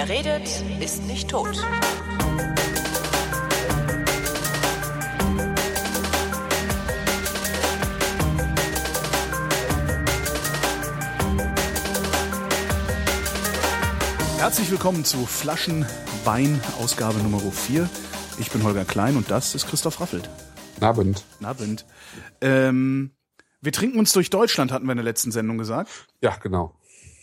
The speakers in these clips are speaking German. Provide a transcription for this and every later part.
Wer redet, ist nicht tot. Herzlich willkommen zu Flaschen Wein, Ausgabe Nummer 4. Ich bin Holger Klein und das ist Christoph Raffelt. Abend. Abend. Wir trinken uns durch Deutschland, hatten wir in der letzten Sendung gesagt. Ja, genau.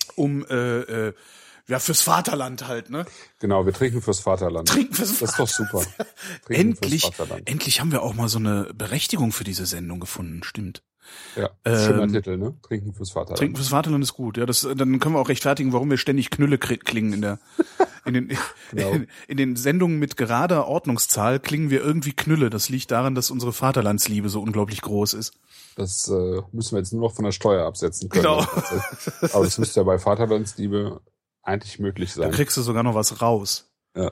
Fürs Vaterland halt, ne? Genau, wir trinken fürs Vaterland. Das ist doch super. Endlich haben wir auch mal so eine Berechtigung für diese Sendung gefunden, stimmt. Ja, schöner Titel, ne? Trinken fürs Vaterland. Trinken fürs Vaterland ist gut, ja. Dann können wir auch rechtfertigen, warum wir ständig Knülle klingen in den Sendungen mit gerader Ordnungszahl klingen wir irgendwie Knülle. Das liegt daran, dass unsere Vaterlandsliebe so unglaublich groß ist. Das müssen wir jetzt nur noch von der Steuer absetzen können. Genau. Aber das müsste ja bei Vaterlandsliebe eigentlich möglich sein. Da kriegst du sogar noch was raus. Ja.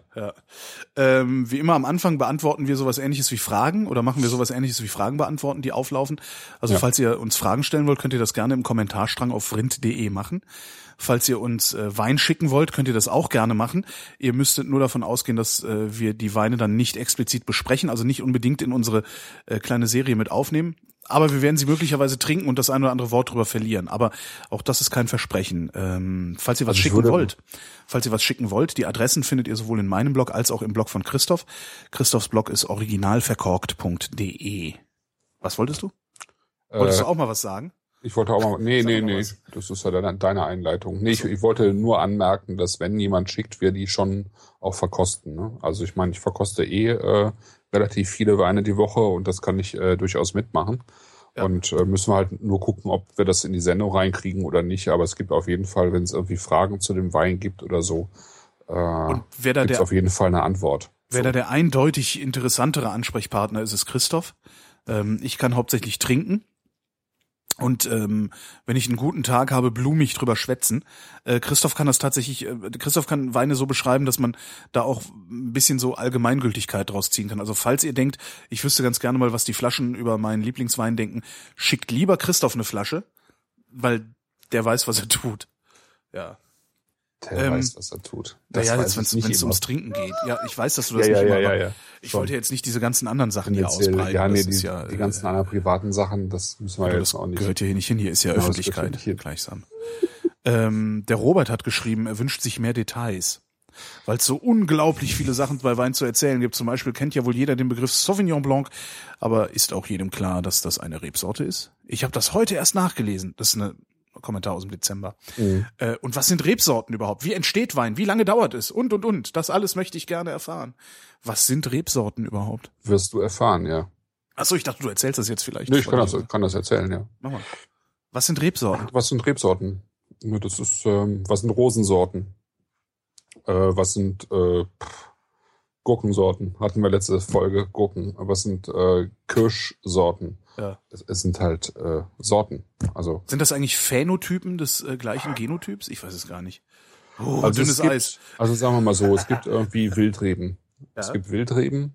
Wie immer am Anfang beantworten wir sowas Ähnliches wie Fragen oder machen wir sowas Ähnliches wie Fragen beantworten, die auflaufen. Also falls ihr uns Fragen stellen wollt, könnt ihr das gerne im Kommentarstrang auf vrind.de machen. Falls ihr uns Wein schicken wollt, könnt ihr das auch gerne machen. Ihr müsstet nur davon ausgehen, dass wir die Weine dann nicht explizit besprechen, also nicht unbedingt in unsere kleine Serie mit aufnehmen. Aber wir werden sie möglicherweise trinken und das ein oder andere Wort drüber verlieren. Aber auch das ist kein Versprechen. Falls ihr was schicken wollt, die Adressen findet ihr sowohl in meinem Blog als auch im Blog von Christoph. Christophs Blog ist originalverkorkt.de. Was wolltest du? Wolltest du auch mal was sagen? Ich wollte auch mal, nee. Das ist ja deine Einleitung. Nee, ich wollte nur anmerken, dass wenn jemand schickt, wir die schon auch verkosten, ne? Also ich meine, ich verkoste relativ viele Weine die Woche und das kann ich durchaus mitmachen. Ja. Und müssen wir halt nur gucken, ob wir das in die Sendung reinkriegen oder nicht. Aber es gibt auf jeden Fall, wenn es irgendwie Fragen zu dem Wein gibt oder so, gibt es auf jeden Fall eine Antwort. Wer da der eindeutig interessantere Ansprechpartner ist, ist Christoph. Ich kann hauptsächlich trinken. Und wenn ich einen guten Tag habe, blumig drüber schwätzen. Christoph kann Weine so beschreiben, dass man da auch ein bisschen so Allgemeingültigkeit draus ziehen kann. Also falls ihr denkt, ich wüsste ganz gerne mal, was die Flaschen über meinen Lieblingswein denken, schickt lieber Christoph eine Flasche, weil der weiß, was er tut. Ja. Der weiß, was er tut. Naja, jetzt, wenn es ums Trinken geht. Ja, ich weiß, dass du das nicht immer machst. Ja. Ich wollte jetzt nicht diese ganzen anderen Sachen hier ausbreiten. Ja, nee, die ganzen anderen privaten Sachen, das müssen wir jetzt auch nicht. Das gehört hier nicht hin, hier ist ja Öffentlichkeit gleichsam. Der Robert hat geschrieben, er wünscht sich mehr Details. Weil es so unglaublich viele Sachen bei Wein zu erzählen gibt. Zum Beispiel kennt ja wohl jeder den Begriff Sauvignon Blanc, aber ist auch jedem klar, dass das eine Rebsorte ist? Ich habe das heute erst nachgelesen. Das ist ein Kommentar aus dem Dezember. Mhm. Und was sind Rebsorten überhaupt? Wie entsteht Wein? Wie lange dauert es? Und. Das alles möchte ich gerne erfahren. Was sind Rebsorten überhaupt? Wirst du erfahren, ja. Achso, ich dachte, du erzählst das jetzt vielleicht. Nee, ich kann das erzählen, ja. Mach mal. Was sind Rebsorten? Was sind Rebsorten? Das ist, was sind Rosensorten? Was sind Gurkensorten? Hatten wir letzte Folge, Gurken. Was sind Kirschsorten? Ja. Es sind halt Sorten. Also sind das eigentlich Phänotypen des gleichen Genotyps? Ich weiß es gar nicht. Also dünnes Eis. Also sagen wir mal so, es gibt irgendwie Wildreben. Ja. Es gibt Wildreben.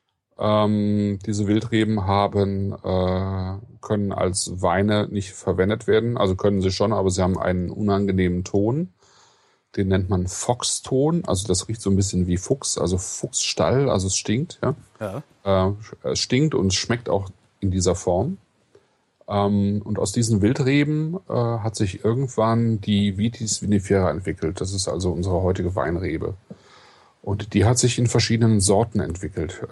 Diese Wildreben können als Weine nicht verwendet werden. Also können sie schon, aber sie haben einen unangenehmen Ton. Den nennt man Foxton. Also das riecht so ein bisschen wie Fuchs, also Fuchsstall. Also es stinkt. Ja. Es stinkt und es schmeckt auch in dieser Form. Und aus diesen Wildreben hat sich irgendwann die Vitis vinifera entwickelt. Das ist also unsere heutige Weinrebe. Und die hat sich in verschiedenen Sorten entwickelt.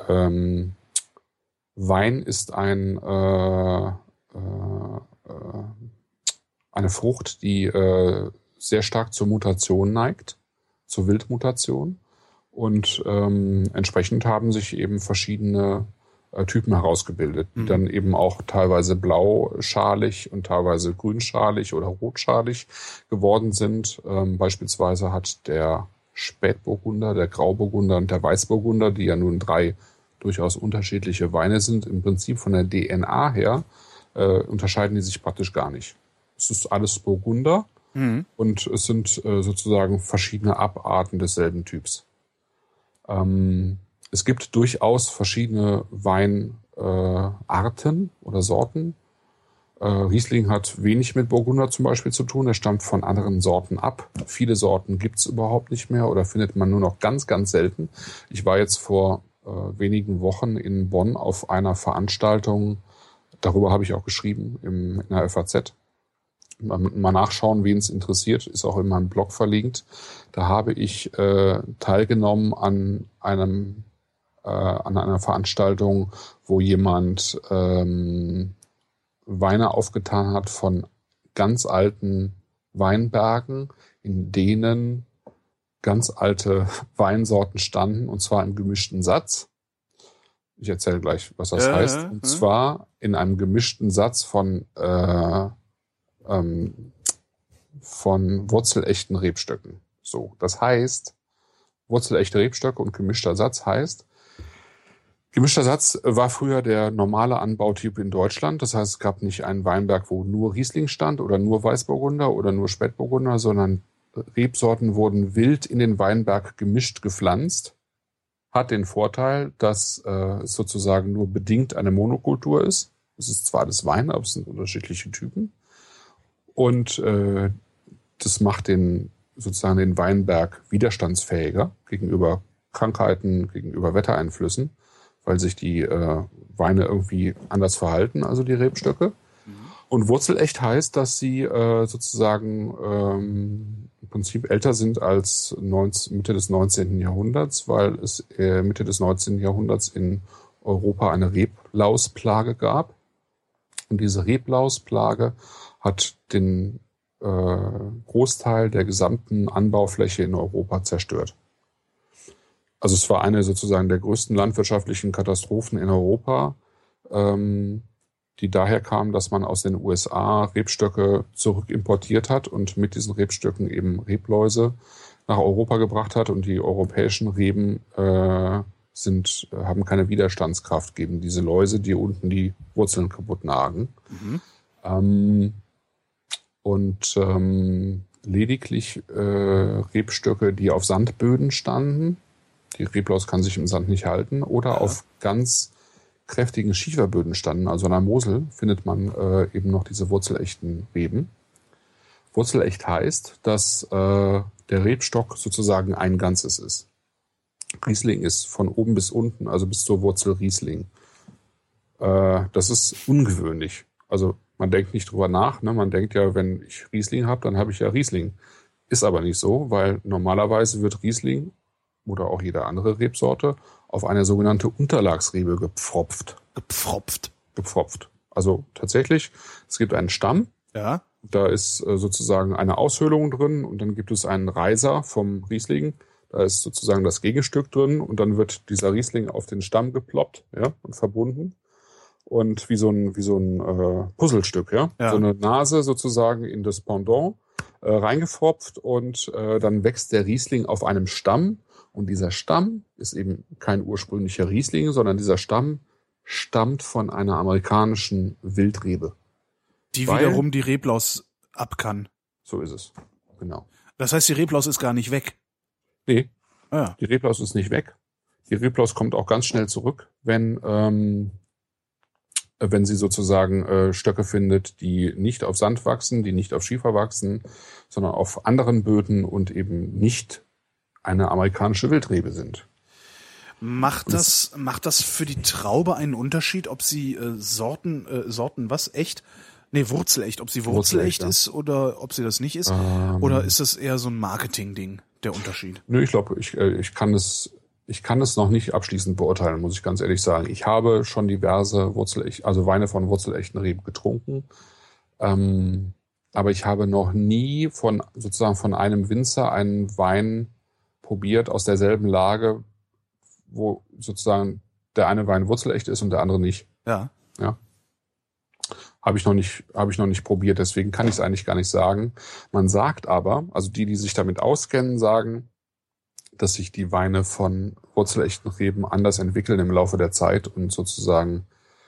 Wein ist eine Frucht, die sehr stark zur Mutation neigt, zur Wildmutation. Und entsprechend haben sich eben verschiedene Typen herausgebildet, die dann eben auch teilweise blauschalig und teilweise grünschalig oder rotschalig geworden sind. Beispielsweise hat der Spätburgunder, der Grauburgunder und der Weißburgunder, die ja nun 3 durchaus unterschiedliche Weine sind, im Prinzip von der DNA her unterscheiden die sich praktisch gar nicht. Es ist alles Burgunder und es sind sozusagen verschiedene Abarten desselben Typs. Es gibt durchaus verschiedene Weinarten oder Sorten. Riesling hat wenig mit Burgunder zum Beispiel zu tun. Er stammt von anderen Sorten ab. Viele Sorten gibt's überhaupt nicht mehr oder findet man nur noch ganz, ganz selten. Ich war jetzt vor wenigen Wochen in Bonn auf einer Veranstaltung. Darüber habe ich auch geschrieben in der FAZ. Mal nachschauen, wen es interessiert. Ist auch in meinem Blog verlinkt. Da habe ich teilgenommen an einer Veranstaltung, wo jemand Weine aufgetan hat von ganz alten Weinbergen, in denen ganz alte Weinsorten standen, und zwar im gemischten Satz. Ich erzähle gleich, was das heißt. Und zwar in einem gemischten Satz von wurzelechten Rebstöcken. So, das heißt, wurzelechte Rebstöcke und gemischter Satz heißt, gemischter Satz war früher der normale Anbautyp in Deutschland. Das heißt, es gab nicht einen Weinberg, wo nur Riesling stand oder nur Weißburgunder oder nur Spätburgunder, sondern Rebsorten wurden wild in den Weinberg gemischt gepflanzt. Hat den Vorteil, dass es sozusagen nur bedingt eine Monokultur ist. Es ist zwar das Wein, aber es sind unterschiedliche Typen. Und das macht den Weinberg widerstandsfähiger gegenüber Krankheiten, gegenüber Wettereinflüssen, weil sich die Weine irgendwie anders verhalten, also die Rebstöcke. Und wurzelecht heißt, dass sie im Prinzip älter sind als Mitte des 19. Jahrhunderts, weil es Mitte des 19. Jahrhunderts in Europa eine Reblausplage gab. Und diese Reblausplage hat den Großteil der gesamten Anbaufläche in Europa zerstört. Also es war eine sozusagen der größten landwirtschaftlichen Katastrophen in Europa, die daher kam, dass man aus den USA Rebstöcke zurückimportiert hat und mit diesen Rebstöcken eben Rebläuse nach Europa gebracht hat, und die europäischen Reben haben keine Widerstandskraft gegen diese Läuse, die unten die Wurzeln kaputt nagen. Lediglich Rebstöcke, die auf Sandböden standen, die Reblaus kann sich im Sand nicht halten, oder auf ganz kräftigen Schieferböden standen, also an der Mosel, findet man eben noch diese wurzelechten Reben. Wurzelecht heißt, dass der Rebstock sozusagen ein Ganzes ist. Riesling ist von oben bis unten, also bis zur Wurzel Riesling. Das ist ungewöhnlich. Also man denkt nicht drüber nach, ne? Man denkt ja, wenn ich Riesling habe, dann habe ich ja Riesling. Ist aber nicht so, weil normalerweise wird Riesling oder auch jede andere Rebsorte auf eine sogenannte Unterlagsrebe gepfropft. Gepfropft. Also tatsächlich, es gibt einen Stamm. Ja. Da ist sozusagen eine Aushöhlung drin, und dann gibt es einen Reiser vom Riesling. Da ist sozusagen das Gegenstück drin, und dann wird dieser Riesling auf den Stamm geploppt, ja, und verbunden. Und wie so ein Puzzlestück, ja? So eine Nase sozusagen in das Pendant reingefropft, und dann wächst der Riesling auf einem Stamm. Und dieser Stamm ist eben kein ursprünglicher Riesling, sondern dieser Stamm stammt von einer amerikanischen Wildrebe. Die wiederum die Reblaus ab kann. So ist es, genau. Das heißt, die Reblaus ist gar nicht weg? Nee, Die Reblaus ist nicht weg. Die Reblaus kommt auch ganz schnell zurück, wenn sie sozusagen Stöcke findet, die nicht auf Sand wachsen, die nicht auf Schiefer wachsen, sondern auf anderen Böden und eben nicht eine amerikanische Wildrebe sind. Macht das für die Traube einen Unterschied, ob sie wurzelecht, ob sie wurzelecht ist oder ob sie das nicht ist? Oder ist das eher so ein Marketing-Ding, der Unterschied? Nö, ich glaube, ich kann es noch nicht abschließend beurteilen, muss ich ganz ehrlich sagen. Ich habe schon diverse Weine von wurzelechten Reben getrunken. Aber ich habe noch nie von einem Winzer einen Wein probiert aus derselben Lage, wo sozusagen der eine Wein wurzelecht ist und der andere nicht. Ja. Habe ich noch nicht probiert, deswegen kann ich es eigentlich gar nicht sagen. Man sagt aber, also die sich damit auskennen, sagen, dass sich die Weine von wurzelechten Reben anders entwickeln im Laufe der Zeit und sozusagen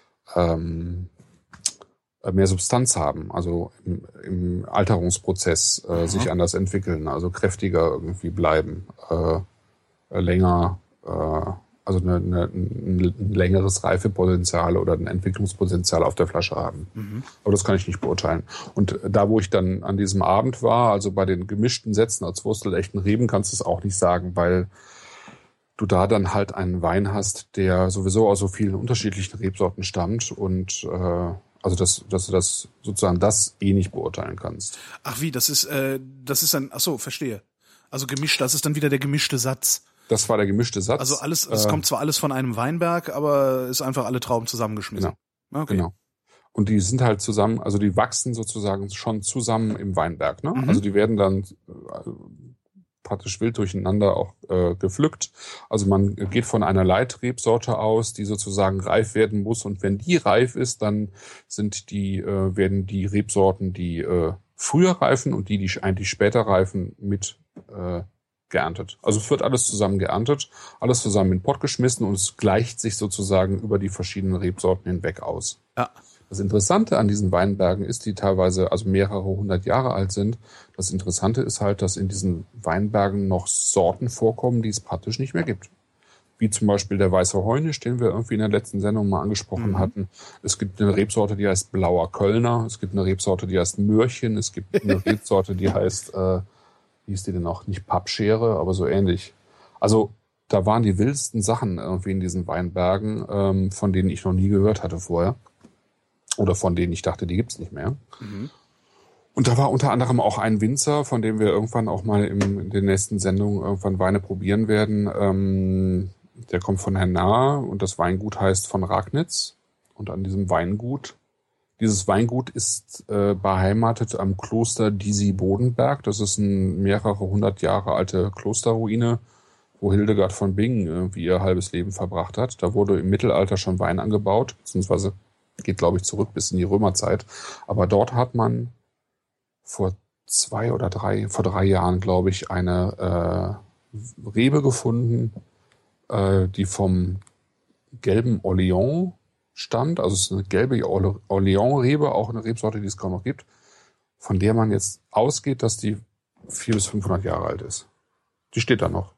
mehr Substanz haben, also im Alterungsprozess sich anders entwickeln, also kräftiger irgendwie bleiben, länger also ein längeres Reifepotenzial oder ein Entwicklungspotenzial auf der Flasche haben. Aber das kann ich nicht beurteilen. Und da, wo ich dann an diesem Abend war, also bei den gemischten Sätzen als wurstelechten Reben, kannst du es auch nicht sagen, weil du da dann halt einen Wein hast, der sowieso aus so vielen unterschiedlichen Rebsorten stammt und also dass du das sozusagen das nicht beurteilen kannst. Ach wie, das ist dann, ach so, verstehe. Also gemischt, das ist dann wieder der gemischte Satz. Das war der gemischte Satz. Also alles, es kommt zwar alles von einem Weinberg, aber ist einfach alle Trauben zusammengeschmissen. Genau. Okay. Genau. Und die sind halt zusammen, also die wachsen sozusagen schon zusammen im Weinberg. Ne? Also die werden dann praktisch wild durcheinander auch gepflückt. Also man geht von einer Leitrebsorte aus, die sozusagen reif werden muss. Und wenn die reif ist, dann werden die Rebsorten, die früher reifen und die eigentlich später reifen, mit geerntet. Also es wird alles zusammen geerntet, alles zusammen in den Pott geschmissen und es gleicht sich sozusagen über die verschiedenen Rebsorten hinweg aus. Ja. Das Interessante an diesen Weinbergen ist, die teilweise also mehrere 100 Jahre alt sind. Das Interessante ist halt, dass in diesen Weinbergen noch Sorten vorkommen, die es praktisch nicht mehr gibt. Wie zum Beispiel der Weiße Heunisch, den wir irgendwie in der letzten Sendung mal angesprochen hatten. Es gibt eine Rebsorte, die heißt Blauer Kölner. Es gibt eine Rebsorte, die heißt Möhrchen. Es gibt eine Rebsorte, die heißt wie hieß die denn auch? Nicht Pappschere, aber so ähnlich. Also da waren die wildesten Sachen irgendwie in diesen Weinbergen, von denen ich noch nie gehört hatte vorher. Oder von denen ich dachte, die gibt's nicht mehr. Und da war unter anderem auch ein Winzer, von dem wir irgendwann auch mal in den nächsten Sendungen irgendwann Weine probieren werden. Der kommt von Hernard und das Weingut heißt von Ragnitz. Und an diesem Weingut, dieses Weingut ist beheimatet am Kloster Disi-Bodenberg. Das ist eine mehrere 100 Jahre alte Klosterruine, wo Hildegard von Bingen irgendwie ihr halbes Leben verbracht hat. Da wurde im Mittelalter schon Wein angebaut, beziehungsweise geht, glaube ich, zurück bis in die Römerzeit. Aber dort hat man vor 3 Jahren, glaube ich, eine Rebe gefunden, die vom gelben Orléans stammt. Also es ist eine gelbe Orléans-Rebe, auch eine Rebsorte, die es kaum noch gibt, von der man jetzt ausgeht, dass die 400 bis 500 Jahre alt ist. Die steht da noch.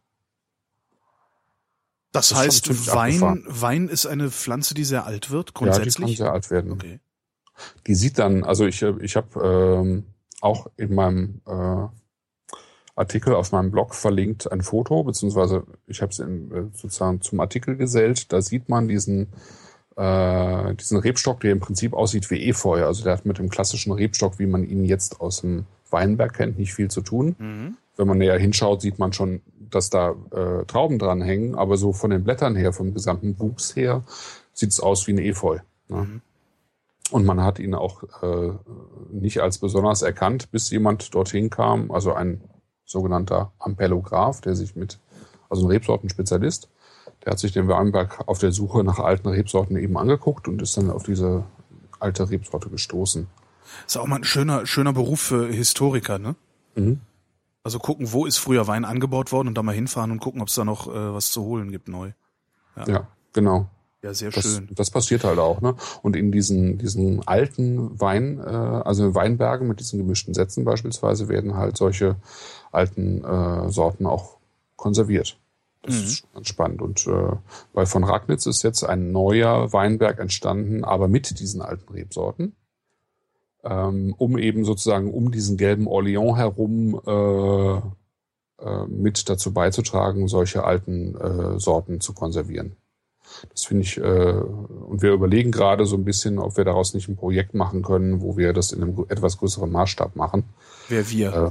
Das heißt, Wein ist eine Pflanze, die sehr alt wird, grundsätzlich? Ja, die kann sehr alt werden. Okay. Die sieht dann, also ich habe auch in meinem Artikel auf meinem Blog verlinkt ein Foto, beziehungsweise ich habe es sozusagen zum Artikel gesellt. Da sieht man diesen Rebstock, der im Prinzip aussieht wie Efeu. Also der hat mit dem klassischen Rebstock, wie man ihn jetzt aus dem Weinberg kennt, nicht viel zu tun. Wenn man näher hinschaut, sieht man schon, dass da Trauben dran hängen, aber so von den Blättern her, vom gesamten Wuchs her, sieht es aus wie ein Efeu. Ne? Und man hat ihn auch nicht als besonders erkannt, bis jemand dorthin kam, also ein sogenannter Ampelograph, also ein Rebsortenspezialist, der hat sich den Weinberg auf der Suche nach alten Rebsorten eben angeguckt und ist dann auf diese alte Rebsorte gestoßen. Ist auch mal ein schöner Beruf für Historiker, ne? Also gucken, wo ist früher Wein angebaut worden und da mal hinfahren und gucken, ob es da noch was zu holen gibt neu. Ja, genau. Ja, sehr schön. Das passiert halt auch, ne? Und in diesen alten also in Weinbergen mit diesen gemischten Sätzen beispielsweise werden halt solche alten Sorten auch konserviert. Das ist schon ganz spannend. Und bei von Ragnitz ist jetzt ein neuer Weinberg entstanden, aber mit diesen alten Rebsorten, um eben sozusagen um diesen gelben Orléans herum mit dazu beizutragen, solche alten Sorten zu konservieren. Das finde ich, und wir überlegen gerade so ein bisschen, ob wir daraus nicht ein Projekt machen können, wo wir das in einem etwas größeren Maßstab machen. Wer wir?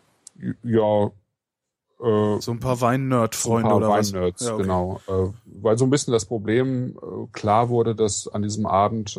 So ein paar Wein-Nerd-Freunde oder was? Wein-Nerds, ja, okay. Genau. Weil so ein bisschen das Problem klar wurde, dass an diesem Abend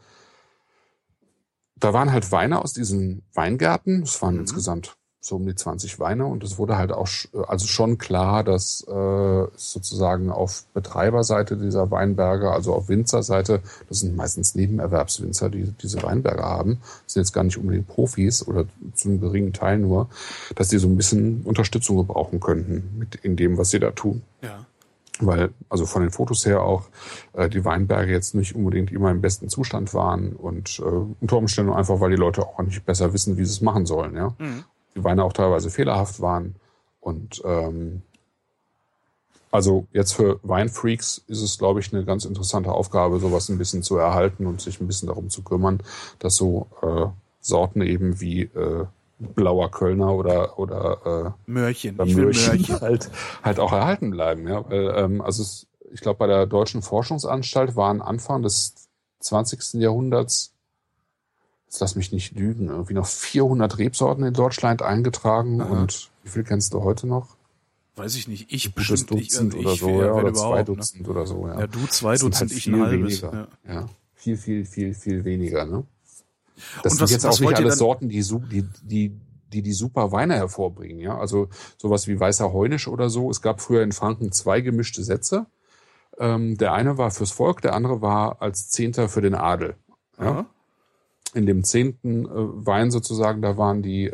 da waren halt Weine aus diesen Weingärten. Es waren insgesamt so um die 20 Weine und es wurde halt auch also schon klar, dass sozusagen auf Betreiberseite dieser Weinberge, also auf Winzerseite, das sind meistens Nebenerwerbswinzer, die diese Weinberge haben, das sind jetzt gar nicht unbedingt Profis oder zu einem geringen Teil nur, dass die so ein bisschen Unterstützung gebrauchen könnten in dem, was sie da tun. Ja. Weil, also von den Fotos her auch, die Weinberge jetzt nicht unbedingt immer im besten Zustand waren und unter Umständen einfach, weil die Leute auch nicht besser wissen, wie sie es machen sollen, ja. Die Weine auch teilweise fehlerhaft waren und also Also jetzt für Weinfreaks ist es, glaube ich, eine ganz interessante Aufgabe, sowas ein bisschen zu erhalten und sich ein bisschen darum zu kümmern, dass so Sorten eben wie Blauer Kölner oder Möhrchen. Ich will Möhrchen halt auch erhalten bleiben. Ja? Weil, ich glaube, bei der Deutschen Forschungsanstalt waren Anfang des 20. Jahrhunderts, jetzt lass mich nicht lügen, irgendwie noch 400 Rebsorten in Deutschland eingetragen. Aha. Und wie viel kennst du heute noch? Weiß ich nicht. Ich bestimmt Dutzend oder so, ja, oder 2 Dutzend oder so. Ja, du 2 Dutzend, halt ich ein halbes. Weniger. Ja. Viel weniger. Ne? Das sind jetzt auch nicht alle Sorten, die super Weine hervorbringen. Ja, also sowas wie Weißer Heunisch oder so. Es gab früher in Franken 2 gemischte Sätze. Der eine war fürs Volk, der andere war als 10. für den Adel. Ja? In dem 10. Wein sozusagen, da waren die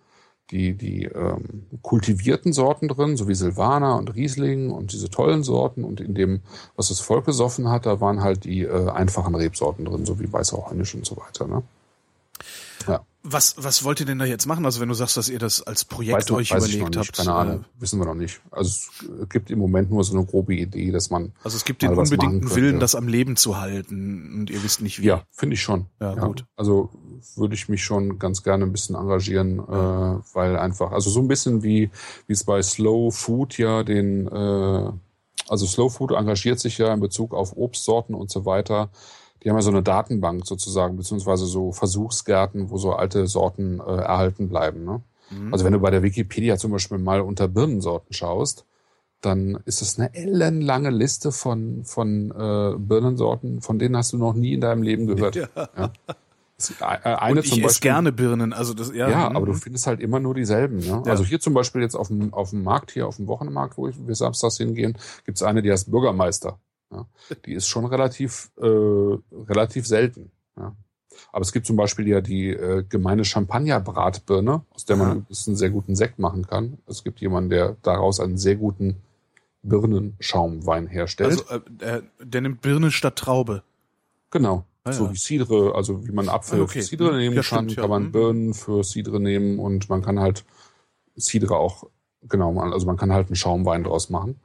kultivierten Sorten drin, so wie Silvaner und Riesling und diese tollen Sorten. Und in dem, was das Volk gesoffen hat, da waren halt die einfachen Rebsorten drin, so wie Weißer Heunisch und so weiter. Ne? Ja. Was wollt ihr denn da jetzt machen? Also wenn du sagst, dass ihr das als Projekt euch überlegt habt. Keine Ahnung, wissen wir noch nicht. Also es gibt im Moment nur so eine grobe Idee, dass man. Also es gibt den unbedingten Willen, das am Leben zu halten und ihr wisst nicht wie. Ja, finde ich schon. Ja, gut. Also würde ich mich schon ganz gerne ein bisschen engagieren, weil einfach, also so ein bisschen wie es bei Slow Food ja also Slow Food engagiert sich ja in Bezug auf Obstsorten und so weiter. Die haben ja so eine Datenbank sozusagen, beziehungsweise so Versuchsgärten, wo so alte Sorten erhalten bleiben. Ne? Mhm. Also wenn du bei der Wikipedia zum Beispiel mal unter Birnensorten schaust, dann ist es eine ellenlange Liste von Birnensorten, von denen hast du noch nie in deinem Leben gehört. Ja. Ja. Eine und ich esse gerne Birnen. Also das, ja, aber du findest halt immer nur dieselben. Ne? Ja. Also hier zum Beispiel jetzt auf dem Markt, hier auf dem Wochenmarkt, wo wir samstags hingehen, gibt's eine, die heißt Bürgermeister. Ja, die ist schon relativ selten. Ja. Aber es gibt zum Beispiel ja die gemeine Champagner-Bratbirne, aus der man einen sehr guten Sekt machen kann. Es gibt jemanden, der daraus einen sehr guten Birnenschaumwein herstellt. Also der nimmt Birne statt Traube. Genau. So wie Cidre, also wie man Apfel für Cidre nehmen kann, kann man Birnen für Cidre nehmen und man kann halt Cidre auch, also man kann halt einen Schaumwein draus machen.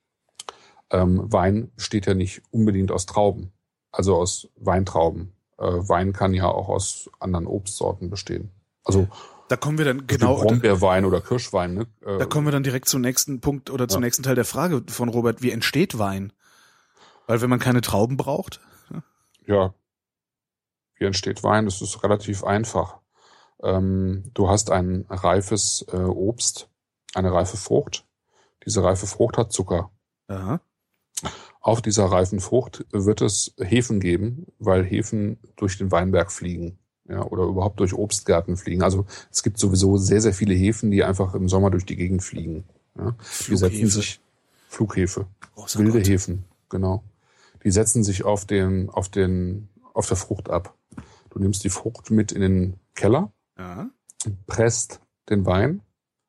Wein besteht ja nicht unbedingt aus Trauben, also aus Weintrauben. Wein kann ja auch aus anderen Obstsorten bestehen. Also da kommen wir dann genau Brombeerwein oder Kirschwein. Ne? Da kommen wir dann direkt zum nächsten Punkt oder zum nächsten Teil der Frage von Robert. Wie entsteht Wein? Weil wenn man keine Trauben braucht? Ja, wie entsteht Wein? Das ist relativ einfach. Du hast ein reifes Obst, eine reife Frucht. Diese reife Frucht hat Zucker. Aha. Auf dieser reifen Frucht wird es Hefen geben, weil Hefen durch den Weinberg fliegen, ja, oder überhaupt durch Obstgärten fliegen. Also es gibt sowieso sehr, sehr viele Hefen, die einfach im Sommer durch die Gegend fliegen. Ja. Die setzen sich Flughefe, wilde Hefen, genau. Die setzen sich auf der Frucht ab. Du nimmst die Frucht mit in den Keller, presst den Wein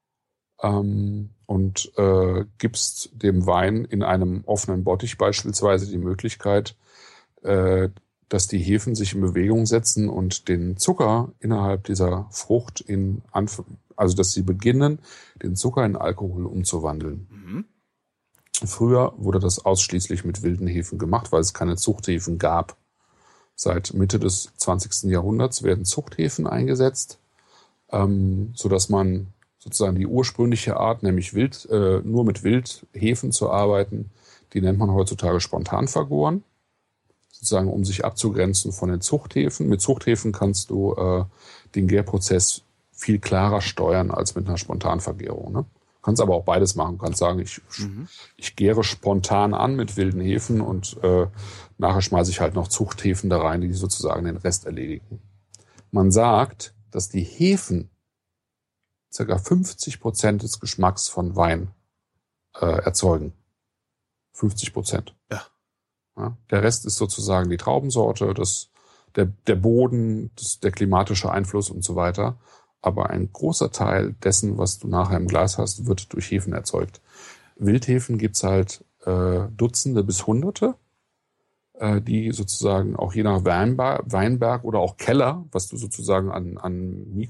und gibst dem Wein in einem offenen Bottich beispielsweise die Möglichkeit, dass die Hefen sich in Bewegung setzen und den Zucker innerhalb dieser Frucht also dass sie beginnen, den Zucker in Alkohol umzuwandeln. Mhm. Früher wurde das ausschließlich mit wilden Hefen gemacht, weil es keine Zuchthefen gab. Seit Mitte des 20. Jahrhunderts werden Zuchthefen eingesetzt, sodass man sozusagen die ursprüngliche Art, nämlich nur mit Wildhefen zu arbeiten, die nennt man heutzutage spontan vergoren, sozusagen um sich abzugrenzen von den Zuchthefen. Mit Zuchthefen kannst du den Gärprozess viel klarer steuern als mit einer Spontanvergärung. Ne? Du kannst aber auch beides machen. Du kannst sagen, ich gäre spontan an mit wilden Hefen und nachher schmeiße ich halt noch Zuchthefen da rein, die sozusagen den Rest erledigen. Man sagt, dass die Hefen ca. 50% des Geschmacks von Wein erzeugen. 50%. Ja. Der Rest ist sozusagen die Traubensorte, der Boden, der klimatische Einfluss und so weiter. Aber ein großer Teil dessen, was du nachher im Glas hast, wird durch Hefen erzeugt. Wildhefen gibt's halt Dutzende bis Hunderte, die sozusagen auch je nach Weinberg oder auch Keller, was du sozusagen an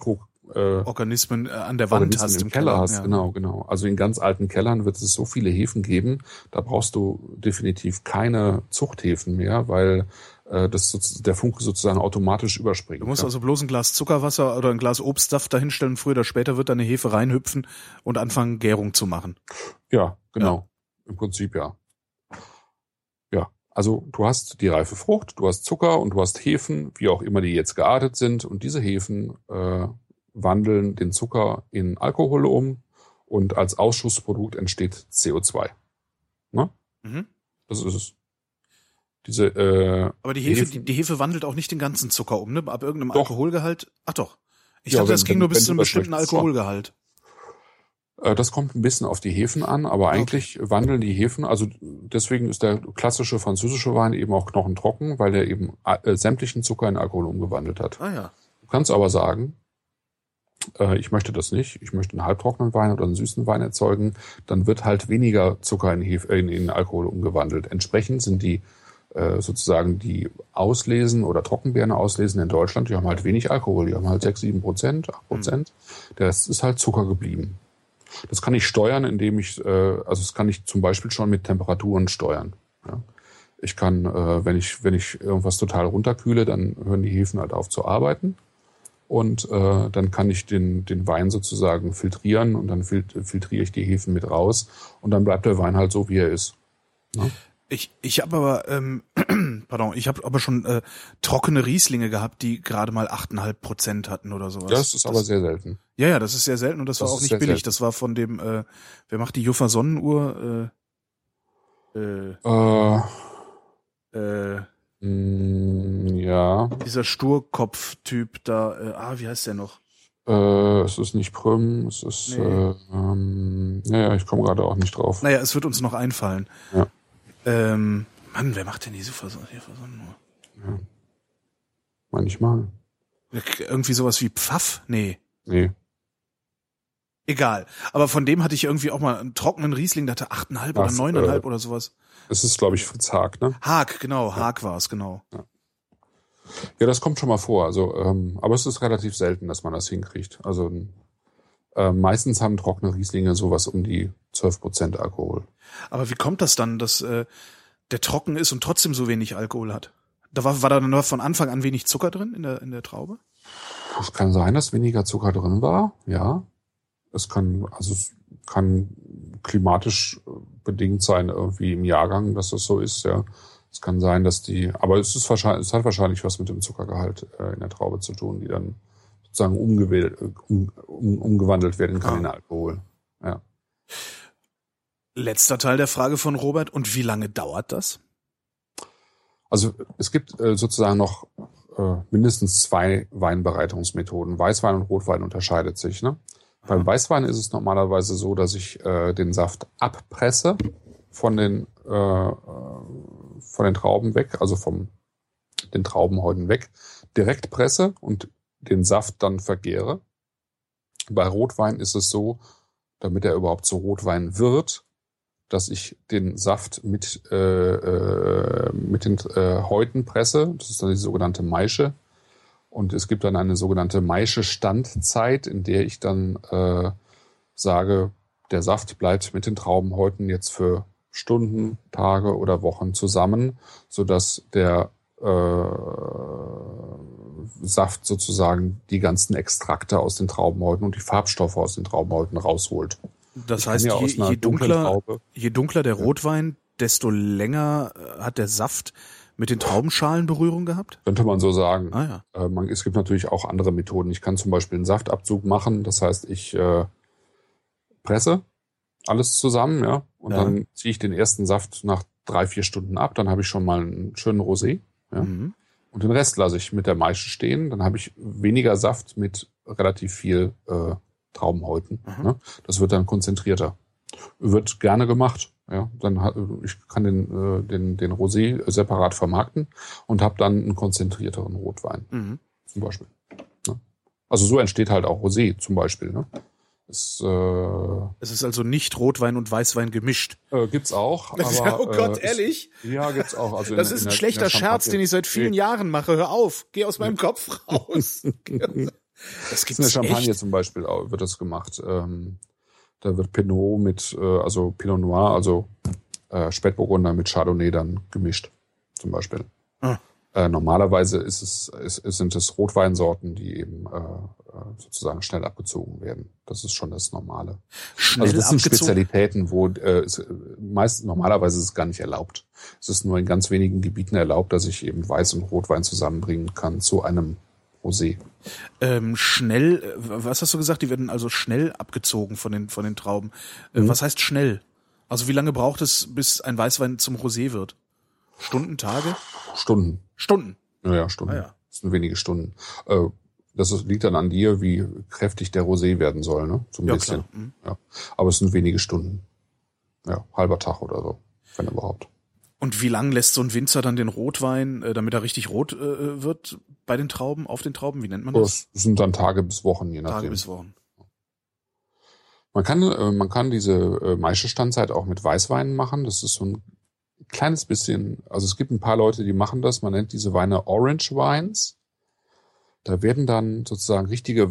Organismen an der Wand hast im Keller hast. Ja. Genau. Also in ganz alten Kellern wird es so viele Hefen geben, da brauchst du definitiv keine Zuchthefen mehr, weil der Funke sozusagen automatisch überspringt. Du musst also bloß ein Glas Zuckerwasser oder ein Glas Obstsaft dahinstellen, früher oder später wird da eine Hefe reinhüpfen und anfangen, Gärung zu machen. Ja, genau. Ja. Im Prinzip ja. Ja, also du hast die reife Frucht, du hast Zucker und du hast Hefen, wie auch immer die jetzt geartet sind, und diese Hefen wandeln den Zucker in Alkohol um und als Ausschussprodukt entsteht CO2. Ne? Mhm. Das ist es. Aber die Hefe wandelt auch nicht den ganzen Zucker um, ne? Ab irgendeinem Alkoholgehalt. Ach doch. Ich dachte, das ging nur bis zu einem bestimmten Alkoholgehalt. Das kommt ein bisschen auf die Hefen an, aber eigentlich wandeln die Hefen, also deswegen ist der klassische französische Wein eben auch knochentrocken, weil der eben sämtlichen Zucker in Alkohol umgewandelt hat. Ah ja. Du kannst aber sagen, ich möchte das nicht, ich möchte einen halbtrockenen Wein oder einen süßen Wein erzeugen, dann wird halt weniger Zucker in Alkohol umgewandelt. Entsprechend sind die sozusagen die Auslesen oder Trockenbeeren auslesen in Deutschland, die haben halt wenig Alkohol, die haben halt 6-7%, 8%. Der Rest ist halt Zucker geblieben. Das kann ich steuern, indem das kann ich zum Beispiel schon mit Temperaturen steuern. Ja. Ich kann, wenn ich irgendwas total runterkühle, dann hören die Hefen halt auf zu arbeiten. Und dann kann ich den Wein sozusagen filtrieren und dann filtriere ich die Hefen mit raus und dann bleibt der Wein halt so, wie er ist. Ja? Ich habe aber schon trockene Rieslinge gehabt, die gerade mal 8,5% hatten oder sowas. Das ist aber sehr selten. Ja, das ist sehr selten und das war auch nicht billig. Selten. Das war von dem, wer macht die Juffa Sonnenuhr? Ja. Dieser Sturkopf-Typ da, wie heißt der noch? Es ist nicht Prüm, es ist, ich komme gerade auch nicht drauf. Naja, es wird uns noch einfallen. Ja. Mann, wer macht denn die Juffa Sonnenuhr? Ja. Manchmal. Irgendwie sowas wie Pfaff? Nee. Egal. Aber von dem hatte ich irgendwie auch mal einen trockenen Riesling, der hatte 8,5 oder 9,5 oder sowas. Es ist, glaube ich, Fritz Haag, ne? Haag, genau. Haag war es, genau. Ja, das kommt schon mal vor. Also, aber es ist relativ selten, dass man das hinkriegt. Also meistens haben trockene Rieslinge sowas um die 12% Alkohol. Aber wie kommt das dann, dass der trocken ist und trotzdem so wenig Alkohol hat? War da dann von Anfang an wenig Zucker drin in der Traube? Es kann sein, dass weniger Zucker drin war, ja. Es kann klimatisch bedingt sein, irgendwie im Jahrgang, dass das so ist, ja. Es kann sein, aber es hat wahrscheinlich was mit dem Zuckergehalt in der Traube zu tun, die dann sozusagen umgewandelt werden kann in Alkohol. Ja. Letzter Teil der Frage von Robert. Und wie lange dauert das? Also es gibt sozusagen noch mindestens 2 Weinbereitungsmethoden. Weißwein und Rotwein unterscheidet sich, ne? Beim Weißwein ist es normalerweise so, dass ich den Saft abpresse von den Trauben weg, also den Traubenhäuten weg, direkt presse und den Saft dann vergäre. Bei Rotwein ist es so, damit er überhaupt zu Rotwein wird, dass ich den Saft mit den Häuten presse. Das ist dann die sogenannte Maische. Und es gibt dann eine sogenannte Maische-Standzeit, in der ich dann sage, der Saft bleibt mit den Traubenhäuten jetzt für Stunden, Tage oder Wochen zusammen, sodass der Saft sozusagen die ganzen Extrakte aus den Traubenhäuten und die Farbstoffe aus den Traubenhäuten rausholt. Das heißt, je dunkler der Rotwein, desto länger hat der Saft mit den Traubenschalen Berührung gehabt? Könnte man so sagen. Ah, ja. Es gibt natürlich auch andere Methoden. Ich kann zum Beispiel einen Saftabzug machen. Das heißt, ich presse alles zusammen, ja, und dann ziehe ich den ersten Saft nach 3-4 Stunden ab. Dann habe ich schon mal einen schönen Rosé. Ja. Mhm. Und den Rest lasse ich mit der Maische stehen. Dann habe ich weniger Saft mit relativ viel Traubenhäuten. Ne? Das wird dann konzentrierter. Wird gerne gemacht. Ja, ich kann den Rosé separat vermarkten und habe dann einen konzentrierteren Rotwein, zum Beispiel. Ne? Also so entsteht halt auch Rosé zum Beispiel. Ne? Es ist also nicht Rotwein und Weißwein gemischt. Gibt's auch. Aber, oh Gott, ehrlich? Ja, gibt's auch. Also das ist ein schlechter Scherz, den ich seit vielen Jahren mache. Hör auf, geh aus meinem Kopf raus. Das gibt's in der Champagne echt? zum Beispiel auch, wird das gemacht. Da wird Pinot also Pinot Noir, also Spätburgunder mit Chardonnay dann gemischt, zum Beispiel. Ah. Normalerweise sind es Rotweinsorten, die eben sozusagen schnell abgezogen werden. Das ist schon das Normale. Schnell Also das sind abgezogen? Spezialitäten, wo normalerweise ist es gar nicht erlaubt. Es ist nur in ganz wenigen Gebieten erlaubt, dass ich eben Weiß- und Rotwein zusammenbringen kann zu einem Rosé. Schnell, was hast du gesagt? Die werden also schnell abgezogen von den Trauben. Was heißt schnell? Also wie lange braucht es, bis ein Weißwein zum Rosé wird? Stunden, Tage? Stunden. Stunden. Ja, Stunden. Ah, ja. Das sind wenige Stunden. Liegt dann an dir, wie kräftig der Rosé werden soll, ne? So ein bisschen. Klar. Mhm. Ja. Aber es sind wenige Stunden. Ja, halber Tag oder so, wenn überhaupt. Und wie lang lässt so ein Winzer dann den Rotwein, damit er richtig rot wird bei den Trauben, auf den Trauben? Wie nennt man das? Das sind dann Tage bis Wochen, je nachdem. Tage bis Wochen. Man kann diese Maischestandzeit auch mit Weißweinen machen. Das ist so ein kleines bisschen, also es gibt ein paar Leute, die machen das. Man nennt diese Weine Orange Wines. Da werden dann sozusagen richtige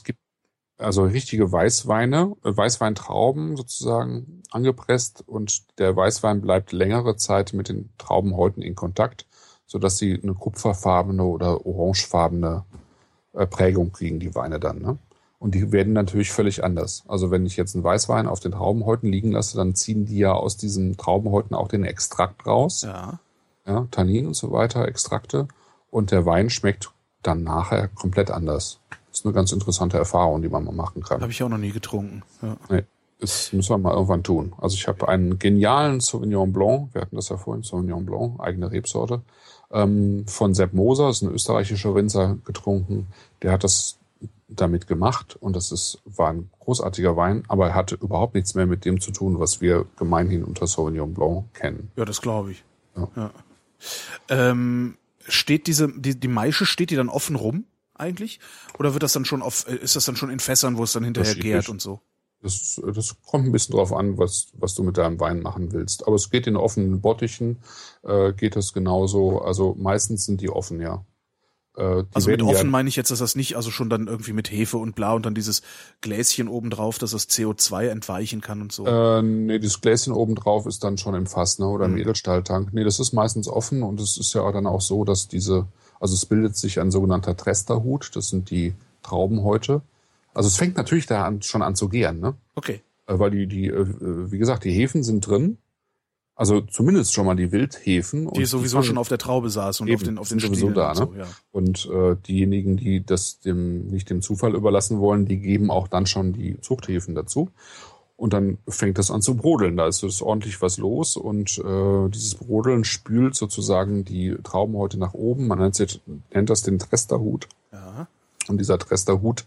Weißweine, Weißweintrauben sozusagen angepresst und der Weißwein bleibt längere Zeit mit den Traubenhäuten in Kontakt, sodass sie eine kupferfarbene oder orangefarbene Prägung kriegen, die Weine dann, ne? Und die werden natürlich völlig anders. Also wenn ich jetzt einen Weißwein auf den Traubenhäuten liegen lasse, dann ziehen die ja aus diesen Traubenhäuten auch den Extrakt raus. Ja. Ja, Tannin und so weiter, Extrakte. Und der Wein schmeckt dann nachher komplett anders. Das ist eine ganz interessante Erfahrung, die man mal machen kann. Habe ich auch noch nie getrunken. Ja. Nee, das müssen wir mal irgendwann tun. Also ich habe einen genialen Sauvignon Blanc, wir hatten das ja vorhin, Sauvignon Blanc, eigene Rebsorte, von Sepp Moser, das ist ein österreichischer Winzer, getrunken. Der hat das damit gemacht und war ein großartiger Wein, aber er hatte überhaupt nichts mehr mit dem zu tun, was wir gemeinhin unter Sauvignon Blanc kennen. Ja, das glaube ich. Ja. Ja. Steht die Maische, steht die dann offen rum eigentlich? Oder ist das dann schon in Fässern, wo es dann hinterher gärt und so? Das kommt ein bisschen drauf an, was du mit deinem Wein machen willst. Aber es geht in offenen Bottichen, geht das genauso. Also meistens sind die offen, ja. Also mit offen meine ich jetzt, dass das nicht also schon dann irgendwie mit Hefe und bla und dann dieses Gläschen obendrauf, dass das CO2 entweichen kann und so. Nee, dieses Gläschen obendrauf ist dann schon im Fass, ne, oder im Edelstahltank. Nee, das ist meistens offen und es ist ja dann auch so, dass also es bildet sich ein sogenannter Tresterhut, das sind die Traubenhäute. Also es fängt natürlich schon an zu gären, ne? Okay. Weil wie gesagt, die Hefen sind drin. Also zumindest schon mal die Wildhefen. Die sowieso schon auf der Traube saßen und auf den Stielen da, und so, ne? ja. Und diejenigen, die das nicht dem Zufall überlassen wollen, die geben auch dann schon die Zuchthefen dazu. Und dann fängt das an zu brodeln. Da ist ordentlich was los und dieses Brodeln spült sozusagen die Traubenhäute nach oben. Man nennt das den Tresterhut. Ja. Und dieser Tresterhut,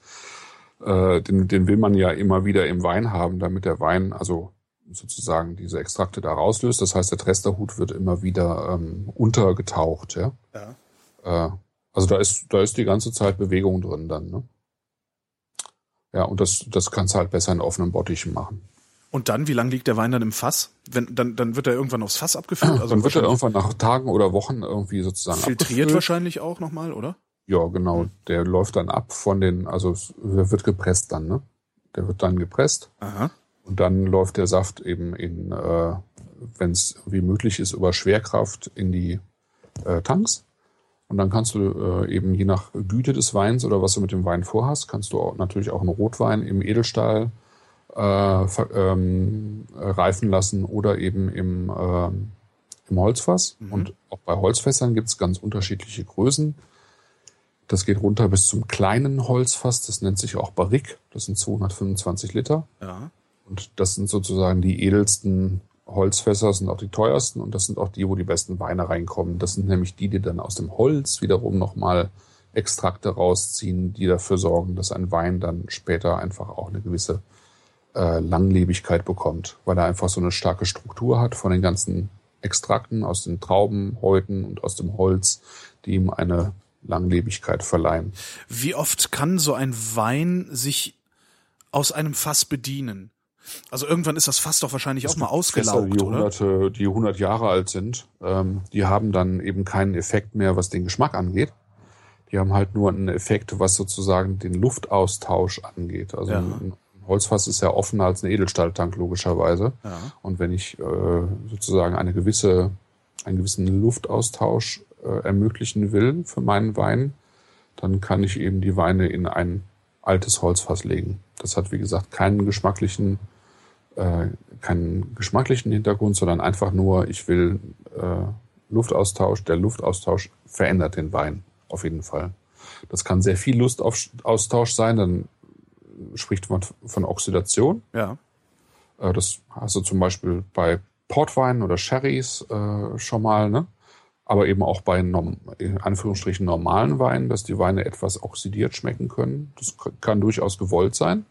den will man ja immer wieder im Wein haben, damit der Wein also sozusagen diese Extrakte da rauslöst. Das heißt, der Tresterhut wird immer wieder untergetaucht. Ja? Ja. Also da ist die ganze Zeit Bewegung drin dann. Ne? Ja, und das kannst du halt besser in offenen Bottichen machen. Und dann, wie lange liegt der Wein dann im Fass? Dann wird er irgendwann aufs Fass abgefüllt? Also dann wird er irgendwann nach Tagen oder Wochen irgendwie sozusagen filtriert abgefüllt. Wahrscheinlich auch nochmal, oder? Ja, genau. Der läuft dann ab der wird gepresst dann, ne? Der wird dann gepresst. Aha. Und dann läuft der Saft eben wenn es wie möglich ist, über Schwerkraft in die Tanks. Und dann kannst du eben je nach Güte des Weins oder was du mit dem Wein vorhast, kannst du natürlich auch einen Rotwein im Edelstahl reifen lassen oder eben im Holzfass. Mhm. Und auch bei Holzfässern gibt es ganz unterschiedliche Größen. Das geht runter bis zum kleinen Holzfass, das nennt sich auch Barrique, das sind 225 Liter. Ja. Und das sind sozusagen die edelsten Holzfässer, sind auch die teuersten und das sind auch die, wo die besten Weine reinkommen. Das sind nämlich die dann aus dem Holz wiederum nochmal Extrakte rausziehen, die dafür sorgen, dass ein Wein dann später einfach auch eine gewisse Langlebigkeit bekommt, weil er einfach so eine starke Struktur hat von den ganzen Extrakten aus den Traubenhäuten und aus dem Holz, die ihm eine Langlebigkeit verleihen. Wie oft kann so ein Wein sich aus einem Fass bedienen? Also irgendwann ist das Fass doch wahrscheinlich auch mal ausgelaugt, Fässer, oder? Die 100 Jahre alt sind, die haben dann eben keinen Effekt mehr, was den Geschmack angeht. Die haben halt nur einen Effekt, was sozusagen den Luftaustausch angeht. Also ein Holzfass ist ja offener als ein Edelstahltank logischerweise. Ja. Und wenn ich sozusagen einen gewissen Luftaustausch ermöglichen will für meinen Wein, dann kann ich eben die Weine in ein altes Holzfass legen. Das hat, wie gesagt, keinen geschmacklichen Hintergrund, sondern einfach nur, ich will Luftaustausch. Der Luftaustausch verändert den Wein auf jeden Fall. Das kann sehr viel Luftaustausch sein, dann spricht man von Oxidation. Ja. Das hast du zum Beispiel bei Portweinen oder Sherrys schon mal, ne? Aber eben auch bei in Anführungsstrichen normalen Weinen, dass die Weine etwas oxidiert schmecken können. Das kann durchaus gewollt sein.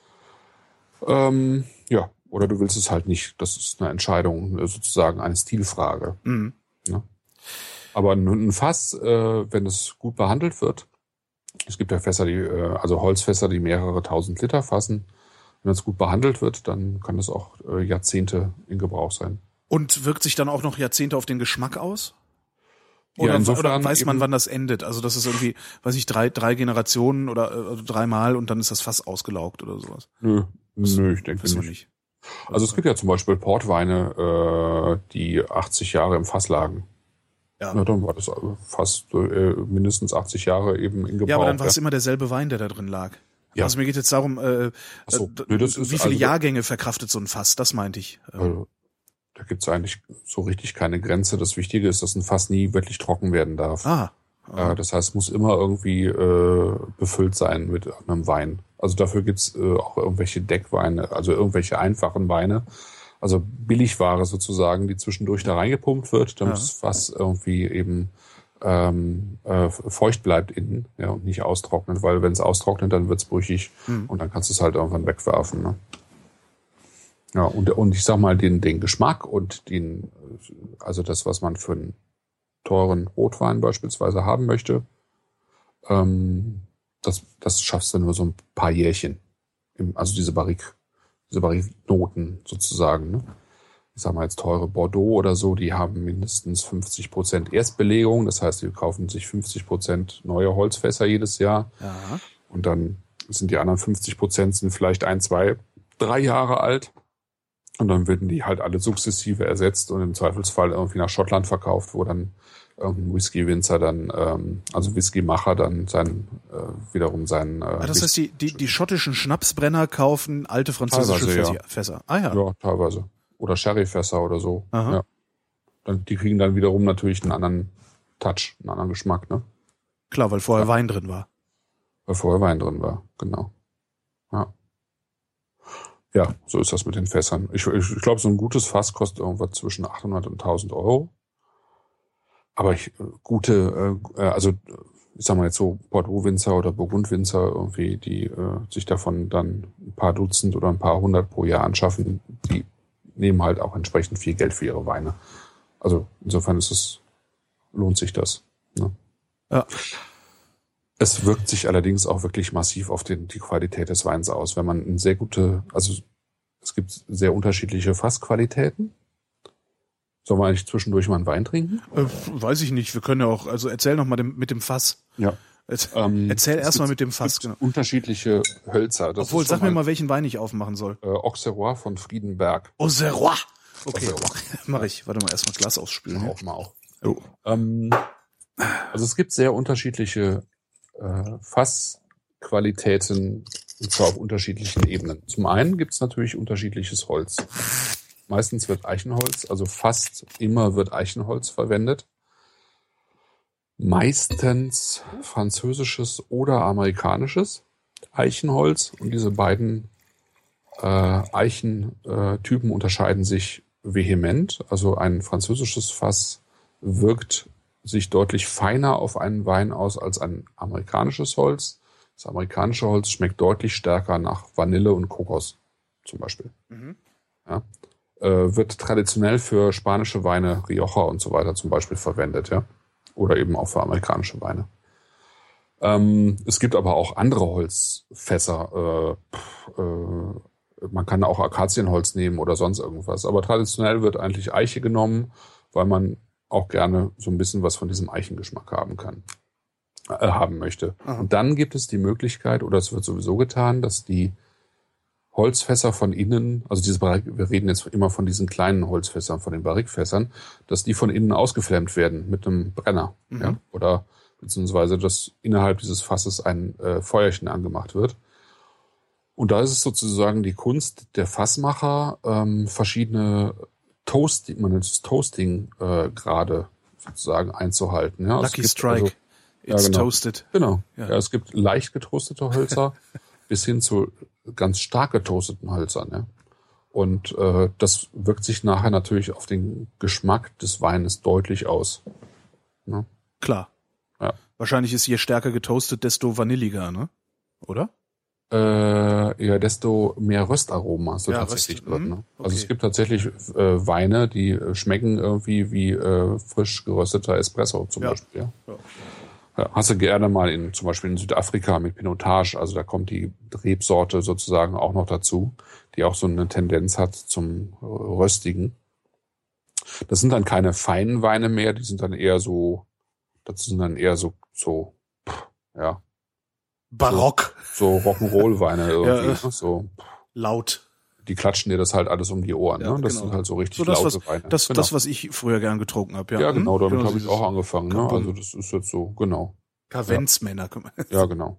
Ja, oder du willst es halt nicht. Das ist eine Entscheidung, sozusagen eine Stilfrage. Mhm. Ne? Aber ein Fass, wenn es gut behandelt wird, es gibt ja Fässer, also Holzfässer, die mehrere tausend Liter fassen. Wenn es gut behandelt wird, dann kann es auch Jahrzehnte in Gebrauch sein. Und wirkt sich dann auch noch Jahrzehnte auf den Geschmack aus? Oder weiß man, wann das endet? Also das ist irgendwie, weiß ich, drei Generationen oder dreimal und dann ist das Fass ausgelaugt oder sowas? Nö, ich denke nicht. Also es gibt ja zum Beispiel Portweine, die 80 Jahre im Fass lagen. Ja. Na, dann war das fast mindestens 80 Jahre eben in Gebrauch. Ja, aber dann war es immer derselbe Wein, der da drin lag. Ja. Also mir geht jetzt darum, wie viele Jahrgänge verkraftet so ein Fass, das meinte ich. Da gibt es eigentlich so richtig keine Grenze. Das Wichtige ist, dass ein Fass nie wirklich trocken werden darf. Das heißt, es muss immer irgendwie befüllt sein mit einem Wein. Also dafür gibt's auch irgendwelche Deckweine, also irgendwelche einfachen Weine. Also Billigware sozusagen, die zwischendurch da reingepumpt wird, damit das Fass irgendwie eben feucht bleibt innen, ja, und nicht austrocknet, weil wenn es austrocknet, dann wird's brüchig und dann kannst du es halt irgendwann wegwerfen. Ne? Ja, und ich sag mal, den Geschmack und also das, was man für einen teuren Rotwein beispielsweise haben möchte, das schaffst du nur so ein paar Jährchen. Also diese Barrique-Noten sozusagen. Ne? Ich sag mal jetzt teure Bordeaux oder so, die haben mindestens 50% Erstbelegung. Das heißt, die kaufen sich 50% neue Holzfässer jedes Jahr. Ja. Und dann sind die anderen 50% sind vielleicht 1, 2, 3 Jahre alt. Und dann werden die halt alle sukzessive ersetzt und im Zweifelsfall irgendwie nach Schottland verkauft, wo dann irgendein Whisky-Winzer dann, also Whisky-Macher dann wiederum seinen. Das heißt, die schottischen Schnapsbrenner kaufen alte französische Fässer. Ah ja. Ja, teilweise. Oder Sherry-Fässer oder so. Aha. Ja. Die kriegen dann wiederum natürlich einen anderen Touch, einen anderen Geschmack, ne? Klar, weil vorher Wein drin war. Genau. Ja. Ja, so ist das mit den Fässern. Ich glaube, so ein gutes Fass kostet irgendwas zwischen 800 und 1000 Euro. Aber also ich sag mal jetzt so Bordeaux-Winzer oder Burgund-Winzer irgendwie, die sich davon dann ein paar Dutzend oder ein paar hundert pro Jahr anschaffen, die nehmen halt auch entsprechend viel Geld für ihre Weine. Also insofern lohnt sich das. Ne? Ja. Es wirkt sich allerdings auch wirklich massiv auf die Qualität des Weins aus. Wenn man also es gibt sehr unterschiedliche Fassqualitäten. Sollen wir eigentlich zwischendurch mal einen Wein trinken? Weiß ich nicht. Wir können ja auch, also erzähl noch mal mit dem Fass. Ja. Erzähl erstmal mit dem Fass. Genau. Unterschiedliche Hölzer. Obwohl, sag mir mal, welchen Wein ich aufmachen soll. Auxerrois von Friedenberg. Auxerrois! Okay, mach ich. Warte mal, erstmal Glas ausspülen. Auch. Oh. Also es gibt sehr unterschiedliche Fassqualitäten, und zwar auf unterschiedlichen Ebenen. Zum einen gibt es natürlich unterschiedliches Holz. Meistens wird Eichenholz, also fast immer wird Eichenholz verwendet. Meistens französisches oder amerikanisches Eichenholz. Und diese beiden Eichentypen unterscheiden sich vehement. Also ein französisches Fass wirkt sich deutlich feiner auf einen Wein aus als ein amerikanisches Holz. Das amerikanische Holz schmeckt deutlich stärker nach Vanille und Kokos zum Beispiel. Mhm. Ja. Wird traditionell für spanische Weine, Rioja und so weiter zum Beispiel verwendet, ja. Oder eben auch für amerikanische Weine. Es gibt aber auch andere Holzfässer. Man kann auch Akazienholz nehmen oder sonst irgendwas. Aber traditionell wird eigentlich Eiche genommen, weil man auch gerne so ein bisschen was von diesem Eichengeschmack haben kann. haben möchte. Aha. Und dann gibt es die Möglichkeit, oder es wird sowieso getan, dass die Holzfässer von innen, also wir reden jetzt immer von diesen kleinen Holzfässern, von den Barrikfässern, dass die von innen ausgeflammt werden mit einem Brenner. Ja? Oder beziehungsweise, dass innerhalb dieses Fasses ein Feuerchen angemacht wird. Und da ist es sozusagen die Kunst der Fassmacher, verschiedene man nennt es Toasting-Grade sozusagen einzuhalten. Ja? Lucky Strike, it's toasted. Genau. Ja. Ja, es gibt leicht getoastete Hölzer bis hin zu ganz stark getoasteten Hölzern. Ja? Und das wirkt sich nachher natürlich auf den Geschmack des Weines deutlich aus. Ja? Klar. Ja. Wahrscheinlich ist je stärker getoastet, desto vanilliger, ne? Oder? Ja, desto mehr Röstaroma hast du tatsächlich drin. Ne? Okay. Also es gibt tatsächlich Weine, die schmecken irgendwie wie frisch gerösteter Espresso zum Beispiel. Ja? Ja, hast du gerne mal zum Beispiel in Südafrika mit Pinotage, also da kommt die Rebsorte sozusagen auch noch dazu, die auch so eine Tendenz hat zum Röstigen. Das sind dann keine feinen Weine mehr, die sind dann eher so, ja. Barock. So Rock'n'Roll-Weine irgendwie. Ja, so laut. Die klatschen dir das halt alles um die Ohren. Ja, Ne? Das genau. sind halt so richtig So das, laute Weine. das, was ich früher gern getrunken habe. Ja, genau, damit habe ich dieses auch angefangen. Ne? Kampung. Also das ist jetzt so, genau. Kavenzmänner. Ja, genau.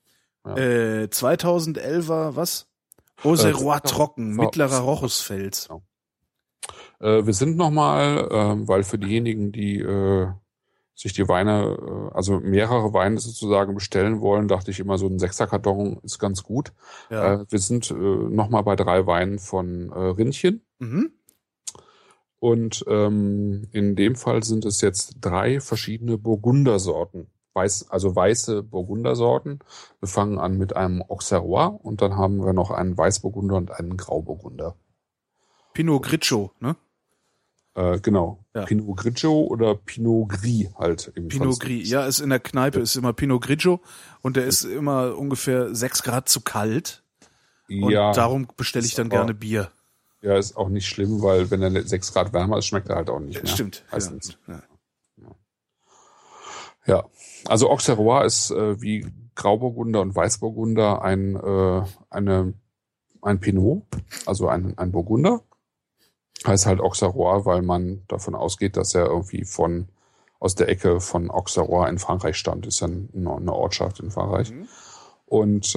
2011er, was? Auxerrois trocken, mittlerer Rochusfels. Genau. Wir sind nochmal, weil für diejenigen, die sich die Weine, also mehrere Weine sozusagen bestellen wollen, dachte ich immer, so ein 6er-Karton ist ganz gut. Ja. Wir sind nochmal bei 3 Weinen von Rinnchen. Mhm. Und in dem Fall sind es jetzt 3 verschiedene Burgundersorten. Weiße Burgundersorten. Wir fangen an mit einem Auxerrois und dann haben wir noch einen Weißburgunder und einen Grauburgunder. Pinot Grigio, ne? Genau. Ja. Pinot Grigio oder Pinot Gris halt. Pinot Gris, ja, ist in der Kneipe, ist immer Pinot Grigio und der ist immer ungefähr 6 Grad zu kalt. Und darum bestelle ich dann gerne Bier. Ja, ist auch nicht schlimm, weil wenn er 6 Grad wärmer ist, schmeckt er halt auch nicht mehr. Stimmt. Meistens. Ja. Ja, also Auxerrois ist wie Grauburgunder und Weißburgunder ein Pinot, also ein Burgunder. Heißt halt Auxerrois, weil man davon ausgeht, dass er irgendwie aus der Ecke von Auxerrois in Frankreich stammt. Ist ja eine Ortschaft in Frankreich. Mhm. Und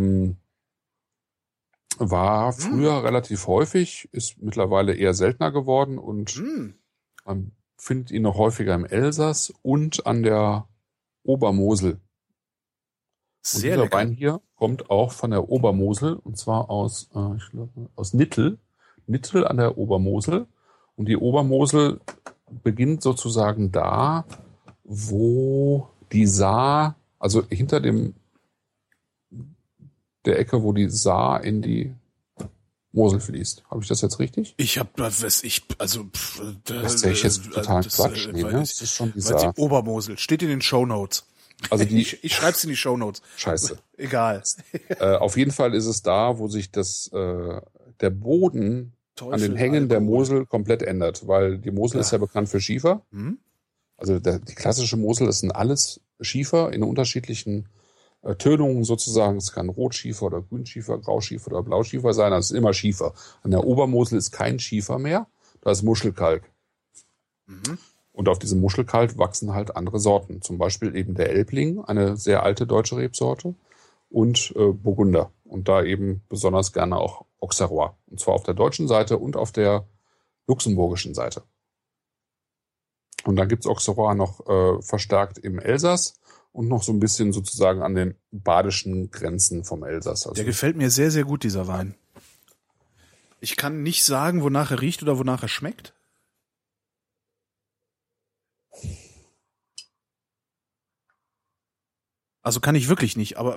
war früher relativ häufig, ist mittlerweile eher seltener geworden und man findet ihn noch häufiger im Elsass und an der Obermosel. Sehr dieser lecker. Wein hier kommt auch von der Obermosel und zwar aus Nittel. Nittel an der Obermosel. Und die Obermosel beginnt sozusagen da, wo die Saar, also hinter der Ecke, wo die Saar in die Mosel fließt. Habe ich das jetzt richtig? Das sehe ich jetzt total Quatsch. Nee, ne? Das ist schon die Saar. Die Obermosel. Steht in den Shownotes. Also ich schreibe es in die Shownotes. Scheiße. Egal. Auf jeden Fall ist es da, wo sich der Boden an den Hängen der Mosel komplett ändert, weil die Mosel ist ja bekannt für Schiefer. Mhm. Also die klassische Mosel, das sind alles Schiefer in unterschiedlichen Tönungen sozusagen. Es kann Rotschiefer oder Grünschiefer, Grauschiefer oder Blauschiefer sein. Das ist immer Schiefer. An der Obermosel ist kein Schiefer mehr. Da ist Muschelkalk. Mhm. Und auf diesem Muschelkalk wachsen halt andere Sorten. Zum Beispiel eben der Elbling, eine sehr alte deutsche Rebsorte, und Burgunder. Und da eben besonders gerne auch Auxerrois. Und zwar auf der deutschen Seite und auf der luxemburgischen Seite. Und dann gibt's Auxerrois noch verstärkt im Elsass und noch so ein bisschen sozusagen an den badischen Grenzen vom Elsass. Also der gefällt mir sehr, sehr gut, dieser Wein. Ich kann nicht sagen, wonach er riecht oder wonach er schmeckt. Also kann ich wirklich nicht, aber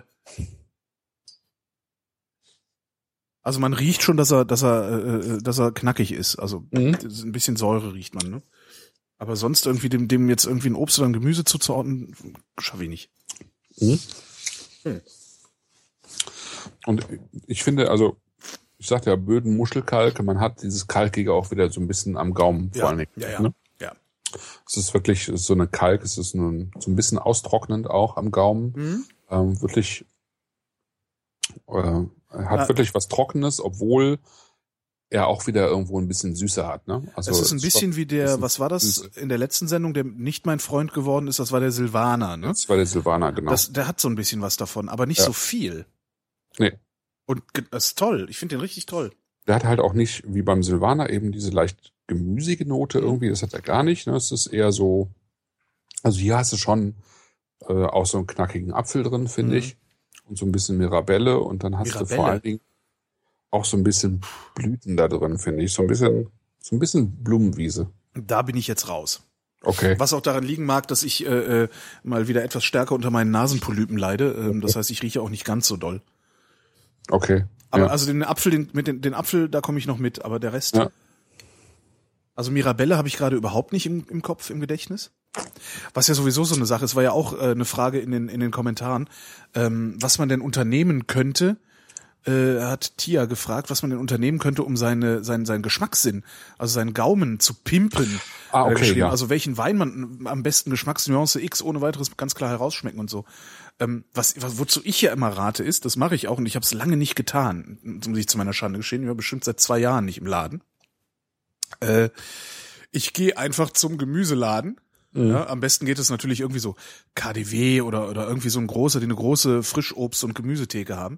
also man riecht schon, dass er knackig ist. Also ein bisschen Säure riecht man, ne? Aber sonst irgendwie dem jetzt irgendwie ein Obst oder ein Gemüse zuzuordnen, schaffe ich nicht. Und ich finde, also ich sagte ja, Böden, Muschelkalk, man hat dieses Kalkige auch wieder so ein bisschen am Gaumen vor allen Dingen. Ja. Ne? Ja. Es ist wirklich so eine Kalk, es ist so ein bisschen austrocknend auch am Gaumen. Wirklich, hat wirklich was Trockenes, obwohl er auch wieder irgendwo ein bisschen Süße hat. Ne? Also es ist ein bisschen wie der, was war das in der letzten Sendung, der nicht mein Freund geworden ist, das war der Silvaner. Ne? Das war der Silvaner, genau. Der hat so ein bisschen was davon, aber nicht so viel. Nee. Und das ist toll, ich finde den richtig toll. Der hat halt auch nicht, wie beim Silvaner, eben diese leicht gemüsige Note irgendwie, das hat er gar nicht. Ne? Es ist eher so, also hier hast du schon auch so einen knackigen Apfel drin, finde ich. Und so ein bisschen Mirabelle und dann hast du vor allen Dingen auch so ein bisschen Blüten da drin, finde ich. So ein bisschen Blumenwiese. Da bin ich jetzt raus. Okay. Was auch daran liegen mag, dass ich mal wieder etwas stärker unter meinen Nasenpolypen leide. Das heißt, ich rieche auch nicht ganz so doll. Okay. Aber also den Apfel, den Apfel, da komme ich noch mit, aber der Rest. Ja. Also Mirabelle habe ich gerade überhaupt nicht im Kopf, im Gedächtnis. Was ja sowieso so eine Sache ist, war ja auch eine Frage in den Kommentaren, was man denn unternehmen könnte, hat Tia gefragt, was man denn unternehmen könnte, um seinen Geschmackssinn, also seinen Gaumen zu pimpen. Okay, ja. Also welchen Wein man am besten Geschmacksnuance X ohne weiteres ganz klar herausschmecken und so. Wozu ich ja immer rate ist, das mache ich auch und ich habe es lange nicht getan, muss ich zu meiner Schande gestehen, ich war bestimmt seit 2 Jahren nicht im Laden. Ich gehe einfach zum Gemüseladen. Ja, am besten geht es natürlich irgendwie so KaDeWe oder irgendwie so ein großer, die eine große Frischobst- und Gemüsetheke haben.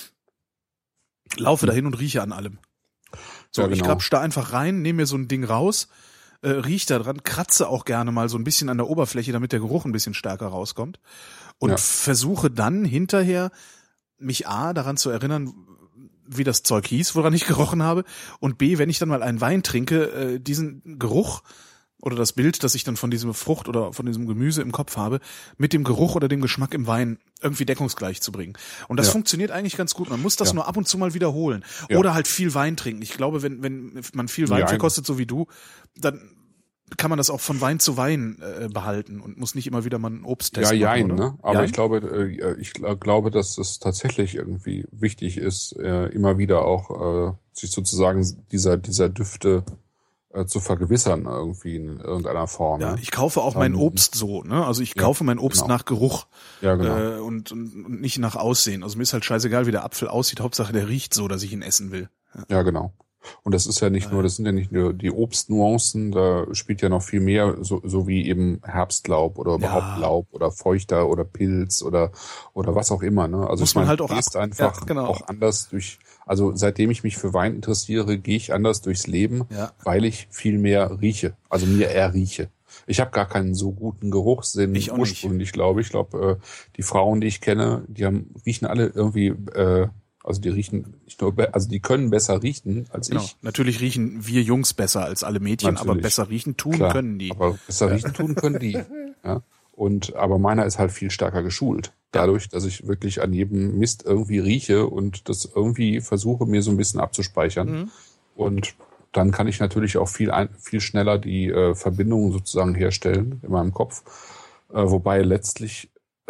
Laufe dahin und rieche an allem. So, ja, genau. Ich grapsch da einfach rein, nehme mir so ein Ding raus, riech da dran, kratze auch gerne mal so ein bisschen an der Oberfläche, damit der Geruch ein bisschen stärker rauskommt und versuche dann hinterher mich A, daran zu erinnern, wie das Zeug hieß, woran ich gerochen habe, und B, wenn ich dann mal einen Wein trinke, diesen Geruch oder das Bild, das ich dann von diesem Frucht oder von diesem Gemüse im Kopf habe, mit dem Geruch oder dem Geschmack im Wein irgendwie deckungsgleich zu bringen. Und das funktioniert eigentlich ganz gut. Man muss das nur ab und zu mal wiederholen. Ja. Oder halt viel Wein trinken. Ich glaube, wenn man viel Wein verkostet, so wie du, dann kann man das auch von Wein zu Wein behalten und muss nicht immer wieder mal einen Obsttest machen. Oder? Ne? Aber ich glaube, dass es tatsächlich irgendwie wichtig ist, immer wieder auch sich sozusagen dieser Düfte zu vergewissern irgendwie in irgendeiner Form. Ja, ich kaufe auch mein Obst so, ne? Also ich kaufe mein Obst nach Geruch und nicht nach Aussehen. Also mir ist halt scheißegal, wie der Apfel aussieht. Hauptsache, der riecht so, dass ich ihn essen will. Ja, genau. Und das ist ja nicht nur, das sind ja nicht nur die Obstnuancen, da spielt ja noch viel mehr, so wie eben Herbstlaub oder überhaupt Laub oder Feuchter oder Pilz oder was auch immer, ne? Also muss man halt auch einfach auch anders durch, also seitdem ich mich für Wein interessiere, gehe ich anders durchs Leben, weil ich viel mehr rieche, also mir eher rieche. Ich habe gar keinen so guten Geruchssinn ursprünglich, glaube ich. Ich glaube, die Frauen, die ich kenne, riechen alle irgendwie, also die riechen nicht nur, also die können besser riechen als ich. Natürlich riechen wir Jungs besser als alle Mädchen, aber besser riechen können die. Aber besser riechen tun können die. Ja. Aber meiner ist halt viel stärker geschult. Dadurch, dass ich wirklich an jedem Mist irgendwie rieche und das irgendwie versuche, mir so ein bisschen abzuspeichern. Und dann kann ich natürlich auch viel schneller die Verbindungen sozusagen herstellen in meinem Kopf. Wobei letztlich,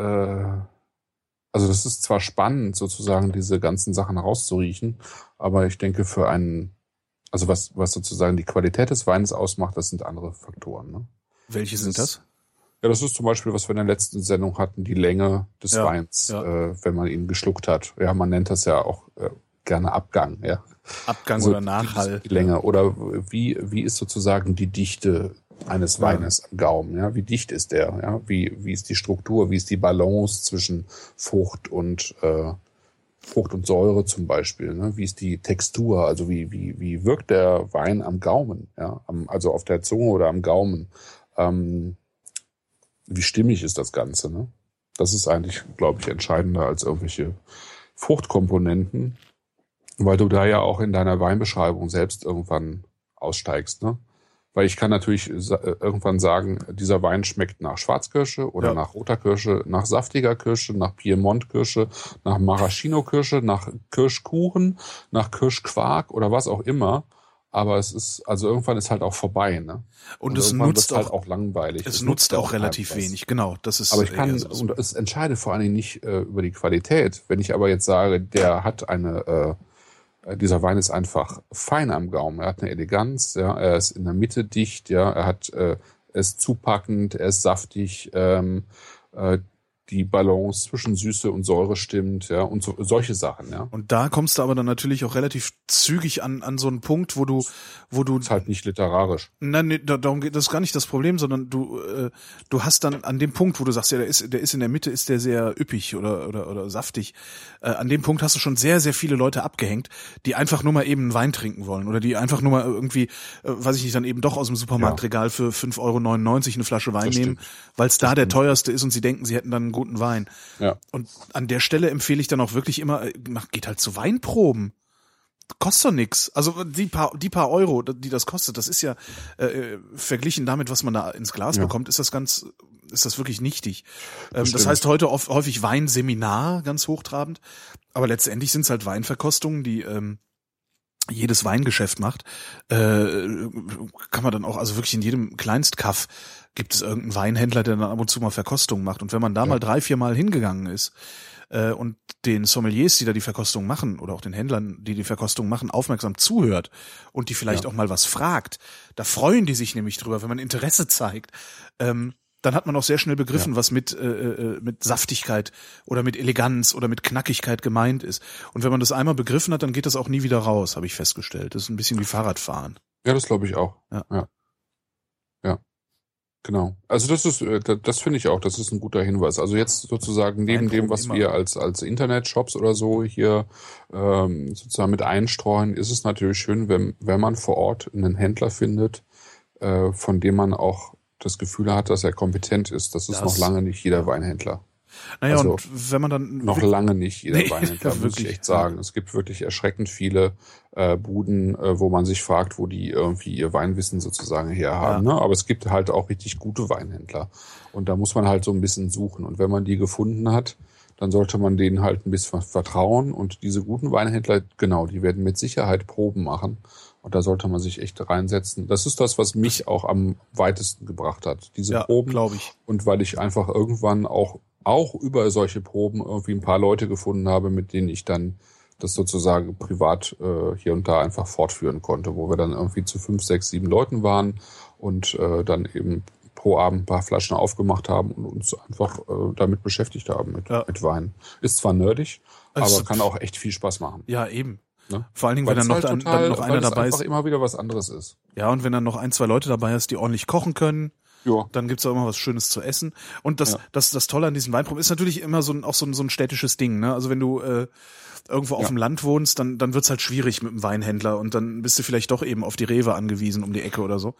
also das ist zwar spannend, sozusagen diese ganzen Sachen rauszuriechen, aber ich denke also was sozusagen die Qualität des Weines ausmacht, das sind andere Faktoren. Ne? Welche sind das? Ja, das ist zum Beispiel, was wir in der letzten Sendung hatten, die Länge des Weins, wenn man ihn geschluckt hat. Ja, man nennt das ja auch gerne Abgang. Ja. Abgang also oder Nachhall. Die Länge. Oder wie ist sozusagen die Dichte eines Weines am Gaumen, ja, wie dicht ist der, ja, wie ist die Struktur, wie ist die Balance zwischen Frucht und Säure zum Beispiel, ne? Wie ist die Textur, also wie wirkt der Wein am Gaumen, ja, also auf der Zunge oder am Gaumen, wie stimmig ist das Ganze, ne? Das ist eigentlich, glaube ich, entscheidender als irgendwelche Fruchtkomponenten, weil du da ja auch in deiner Weinbeschreibung selbst irgendwann aussteigst, ne? Weil ich kann natürlich irgendwann sagen, dieser Wein schmeckt nach Schwarzkirsche oder nach roter Kirsche, nach saftiger Kirsche, nach Piemont-Kirsche, nach Maraschino-Kirsche, nach Kirschkuchen, nach Kirschquark oder was auch immer. Aber irgendwann ist halt auch vorbei, ne? Und es nutzt halt auch langweilig. Es nutzt auch relativ wenig, genau. Das ist. Aber ich kann, und es entscheidet vor allen Dingen nicht über die Qualität. Wenn ich aber jetzt sage, der hat dieser Wein ist einfach fein am Gaumen. Er hat eine Eleganz, ja, er ist in der Mitte dicht, ja, er hat ist zupackend, er ist saftig, die Balance zwischen Süße und Säure stimmt, ja, und solche Sachen, ja. Und da kommst du aber dann natürlich auch relativ zügig an so einen Punkt, wo du ist halt nicht literarisch. Nein, nee, darum geht das ist gar nicht das Problem, sondern du hast dann an dem Punkt, wo du sagst, ja, der ist in der Mitte, ist der sehr üppig oder saftig. An dem Punkt hast du schon sehr, sehr viele Leute abgehängt, die einfach nur mal eben einen Wein trinken wollen oder die einfach nur mal irgendwie, weiß ich nicht, dann eben doch aus dem Supermarktregal für 5,99 Euro eine Flasche Wein nehmen, weil es da der teuerste ist und sie denken, sie hätten dann einen guten Wein. Ja. Und an der Stelle empfehle ich dann auch wirklich immer, geht halt zu Weinproben. Kostet doch nix. Also die paar Euro, die das kostet, das ist ja verglichen damit, was man da ins Glas bekommt, ist das wirklich nichtig. Das heißt heute häufig Weinseminar, ganz hochtrabend, aber letztendlich sind es halt Weinverkostungen, die jedes Weingeschäft macht. Kann man dann auch, also wirklich in jedem Kleinstkaff gibt es irgendeinen Weinhändler, der dann ab und zu mal Verkostungen macht. Und wenn man da mal 3-4 Mal hingegangen ist, und den Sommeliers, die da die Verkostung machen, oder auch den Händlern, die Verkostung machen, aufmerksam zuhört und die vielleicht auch mal was fragt, da freuen die sich nämlich drüber, wenn man Interesse zeigt, dann hat man auch sehr schnell begriffen, was mit Saftigkeit oder mit Eleganz oder mit Knackigkeit gemeint ist. Und wenn man das einmal begriffen hat, dann geht das auch nie wieder raus, habe ich festgestellt. Das ist ein bisschen wie Fahrradfahren. Ja, das glaube ich auch. Ja. Genau. Also das finde ich auch, das ist ein guter Hinweis. Also jetzt sozusagen neben dem, was wir als Internetshops oder so hier sozusagen mit einstreuen, ist es natürlich schön, wenn man vor Ort einen Händler findet, von dem man auch das Gefühl hat, dass er kompetent ist. Das ist noch lange nicht jeder Weinhändler. Naja, also und wenn man dann... Noch lange nicht jeder Weinhändler, muss ich echt sagen. Es gibt wirklich erschreckend viele Buden, wo man sich fragt, wo die irgendwie ihr Weinwissen sozusagen herhaben. Ne? Aber es gibt halt auch richtig gute Weinhändler. Und da muss man halt so ein bisschen suchen. Und wenn man die gefunden hat, dann sollte man denen halt ein bisschen vertrauen. Und diese guten Weinhändler, genau, die werden mit Sicherheit Proben machen. Und da sollte man sich echt reinsetzen. Das ist das, was mich auch am weitesten gebracht hat. Diese Proben. Glaube ich. Und weil ich einfach irgendwann auch über solche Proben irgendwie ein paar Leute gefunden habe, mit denen ich dann das sozusagen privat hier und da einfach fortführen konnte, wo wir dann irgendwie zu 5, 6, 7 Leuten waren und dann eben pro Abend ein paar Flaschen aufgemacht haben und uns einfach damit beschäftigt haben mit Wein. Ist zwar nerdig, aber kann auch echt viel Spaß machen. Ja, eben. Ne? Vor allen Dingen, wenn dann noch einer dabei ist. Weil es einfach immer wieder was anderes ist. Ja, und wenn dann noch 1, 2 Leute dabei ist, die ordentlich kochen können, dann gibt's auch immer was Schönes zu essen. Und das Tolle an diesen Weinproben ist natürlich immer so ein städtisches Ding, ne? Also wenn du irgendwo auf dem Land wohnst, dann wird's halt schwierig mit dem Weinhändler und dann bist du vielleicht doch eben auf die Rewe angewiesen um die Ecke oder so.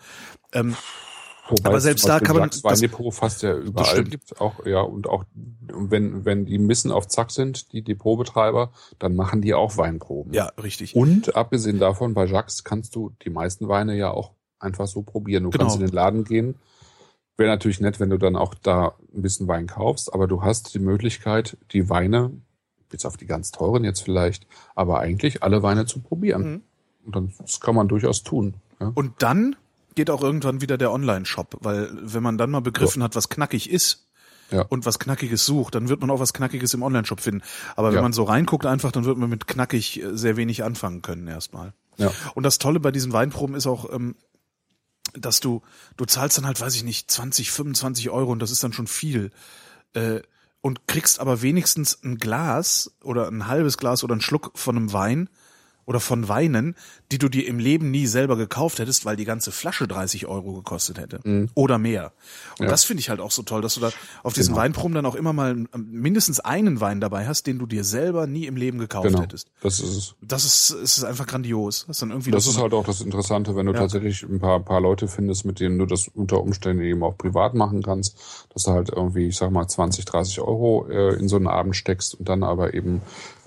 Wobei aber selbst da kann man das Weindepot fast ja überall gibt auch, und auch wenn die ein bisschen auf Zack sind, die Depotbetreiber, dann machen die auch Weinproben. Ja, richtig. Und abgesehen davon, bei Jacques kannst du die meisten Weine ja auch einfach so probieren. Du kannst in den Laden gehen. Wäre natürlich nett, wenn du dann auch da ein bisschen Wein kaufst, aber du hast die Möglichkeit, die Weine, bis auf die ganz teuren jetzt vielleicht, aber eigentlich alle Weine zu probieren. Und das kann man durchaus tun. Ja? Und dann geht auch irgendwann wieder der Online-Shop, weil wenn man dann mal begriffen hat, was knackig ist und was Knackiges sucht, dann wird man auch was Knackiges im Online-Shop finden. Aber wenn man so reinguckt einfach, dann wird man mit knackig sehr wenig anfangen können erstmal. Ja. Und das Tolle bei diesen Weinproben ist auch, dass du zahlst dann halt, weiß ich nicht, 20, 25 Euro und das ist dann schon viel. Und kriegst aber wenigstens ein Glas oder ein halbes Glas oder einen Schluck von einem Wein oder von Weinen, die du dir im Leben nie selber gekauft hättest, weil die ganze Flasche 30 Euro gekostet hätte. Oder mehr. Und das finde ich halt auch so toll, dass du da auf diesen Weinproben dann auch immer mal mindestens einen Wein dabei hast, den du dir selber nie im Leben gekauft hättest. Das ist es. Das ist einfach grandios. Das ist halt auch das Interessante, wenn du tatsächlich ein paar Leute findest, mit denen du das unter Umständen eben auch privat machen kannst, dass du halt irgendwie, ich sag mal, 20, 30 Euro in so einen Abend steckst und dann aber eben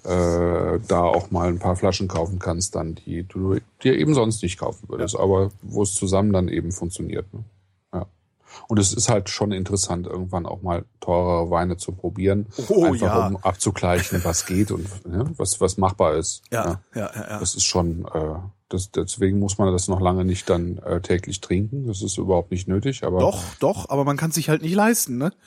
da auch mal ein paar Flaschen kaufen kannst, dann die du dir eben sonst nicht kaufen würdest, aber wo es zusammen dann eben funktioniert. Ne? Ja. Und es ist halt schon interessant, irgendwann auch mal teurere Weine zu probieren, einfach um abzugleichen, was geht und was machbar ist. Ja. Das ist schon, deswegen muss man das noch lange nicht dann täglich trinken. Das ist überhaupt nicht nötig. Aber Doch, aber man kann es sich halt nicht leisten, ne?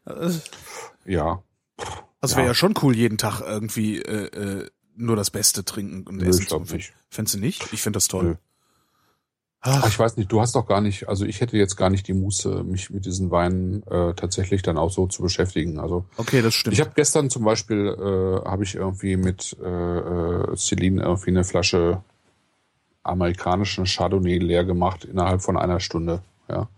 Ja. Also wäre ja schon cool, jeden Tag irgendwie nur das Beste trinken und essen. Ich glaube nicht. Fändest du nicht? Ich finde das toll. Nö. Ach, ich weiß nicht, du hast doch gar nicht, also ich hätte jetzt gar nicht die Muße, mich mit diesen Weinen tatsächlich dann auch so zu beschäftigen. Also Okay, das stimmt. ich habe gestern zum Beispiel, habe ich irgendwie mit Celine irgendwie eine Flasche amerikanischen Chardonnay leer gemacht innerhalb von einer Stunde. Ja.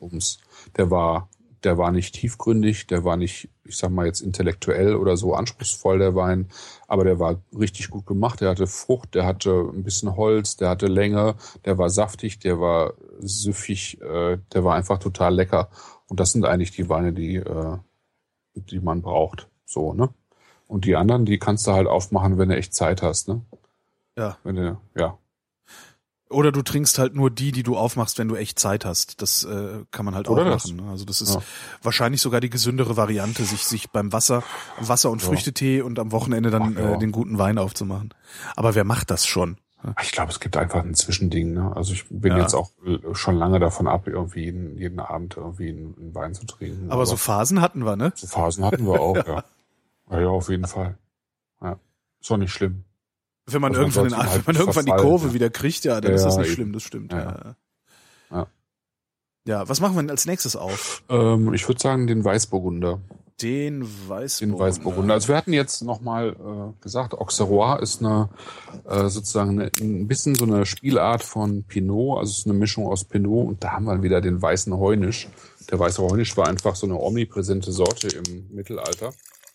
Der war nicht tiefgründig, der war nicht, ich sag mal jetzt intellektuell oder so anspruchsvoll, der Wein, aber der war richtig gut gemacht. Der hatte Frucht, der hatte ein bisschen Holz, der hatte Länge, der war saftig, der war süffig, der war einfach total lecker. Und das sind eigentlich die Weine, die man braucht. So, ne? Und die anderen, die kannst du halt aufmachen, wenn du echt Zeit hast, ne? Ja. Ja. Oder du trinkst halt nur die du aufmachst, wenn du echt Zeit hast. Das kann man halt auch machen. Ne? Also das ist wahrscheinlich sogar die gesündere Variante, sich beim Wasser und Früchtetee und am Wochenende dann den guten Wein aufzumachen. Aber wer macht das schon? Ich glaube, es gibt einfach ein Zwischending. Ne? Also ich bin jetzt auch schon lange davon ab, irgendwie jeden Abend irgendwie einen Wein zu trinken. Aber so Phasen hatten wir, ne? So Phasen hatten wir auch, ja. Ja, auf jeden Fall. Ja. Ist doch nicht schlimm. Wenn man Also irgendwann die Kurve wieder kriegt, dann ist das nicht schlimm, das stimmt. Ja. Ja, was machen wir denn als nächstes auf? Ich würde sagen, den Weißburgunder. Den Weißburgunder. Also wir hatten jetzt nochmal gesagt, Auxerrois ist sozusagen ein bisschen so eine Spielart von Pinot, also es ist eine Mischung aus Pinot und da haben wir wieder den weißen Heunisch. Der weiße Heunisch war einfach so eine omnipräsente Sorte im Mittelalter.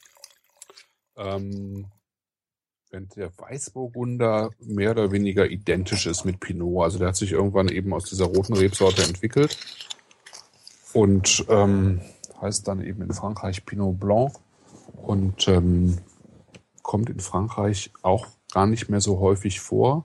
Während der Weißburgunder mehr oder weniger identisch ist mit Pinot. Also der hat sich irgendwann eben aus dieser roten Rebsorte entwickelt und heißt dann eben in Frankreich Pinot Blanc und kommt in Frankreich auch gar nicht mehr so häufig vor.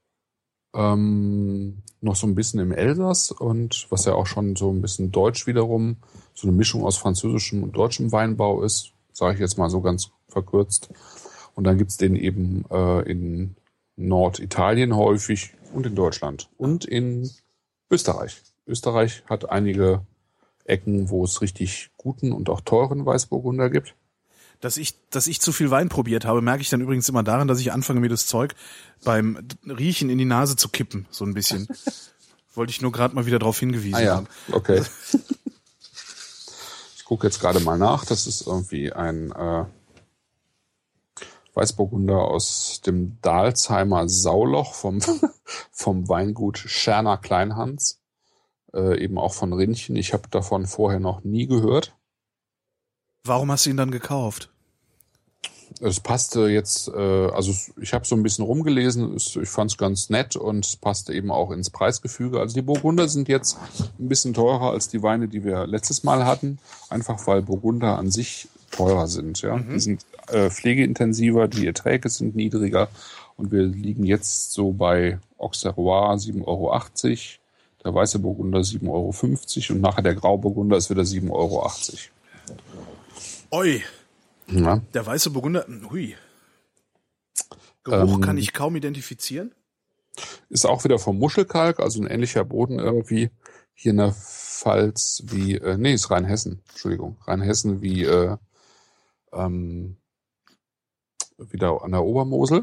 Noch so ein bisschen im Elsass und was ja auch schon so ein bisschen deutsch wiederum, so eine Mischung aus französischem und deutschem Weinbau ist, sage ich jetzt mal so ganz verkürzt. Und dann gibt's den eben in Norditalien häufig und in Deutschland und in Österreich. Österreich hat einige Ecken, wo es richtig guten und auch teuren Weißburgunder gibt. Dass ich zu viel Wein probiert habe, merke ich dann übrigens immer daran, dass ich anfange, mir das Zeug beim Riechen in die Nase zu kippen, so ein bisschen. Wollte ich nur gerade mal wieder darauf hingewiesen haben. Okay. Ich gucke jetzt gerade mal nach. Das ist irgendwie ein Weißburgunder aus dem Dalsheimer Sauloch vom Weingut Scherner Kleinhans, eben auch von Rindchen. Ich habe davon vorher noch nie gehört. Warum hast du ihn dann gekauft? Es passte jetzt, also ich habe so ein bisschen rumgelesen, ich fand es ganz nett und es passte eben auch ins Preisgefüge. Also die Burgunder sind jetzt ein bisschen teurer als die Weine, die wir letztes Mal hatten, einfach weil Burgunder an sich teurer sind. Ja, die sind pflegeintensiver, die Erträge sind niedriger und wir liegen jetzt so bei Auxerrois 7,80 €, der weiße Burgunder 7,50 € und nachher der Grauburgunder ist wieder 7,80 €. Oi. Ja. Der weiße Burgunder, hui. Geruch kann ich kaum identifizieren. Ist auch wieder vom Muschelkalk, also ein ähnlicher Boden irgendwie. Hier in der Pfalz wie, ist Rheinhessen, Entschuldigung. Rheinhessen wie, wieder an der Obermosel.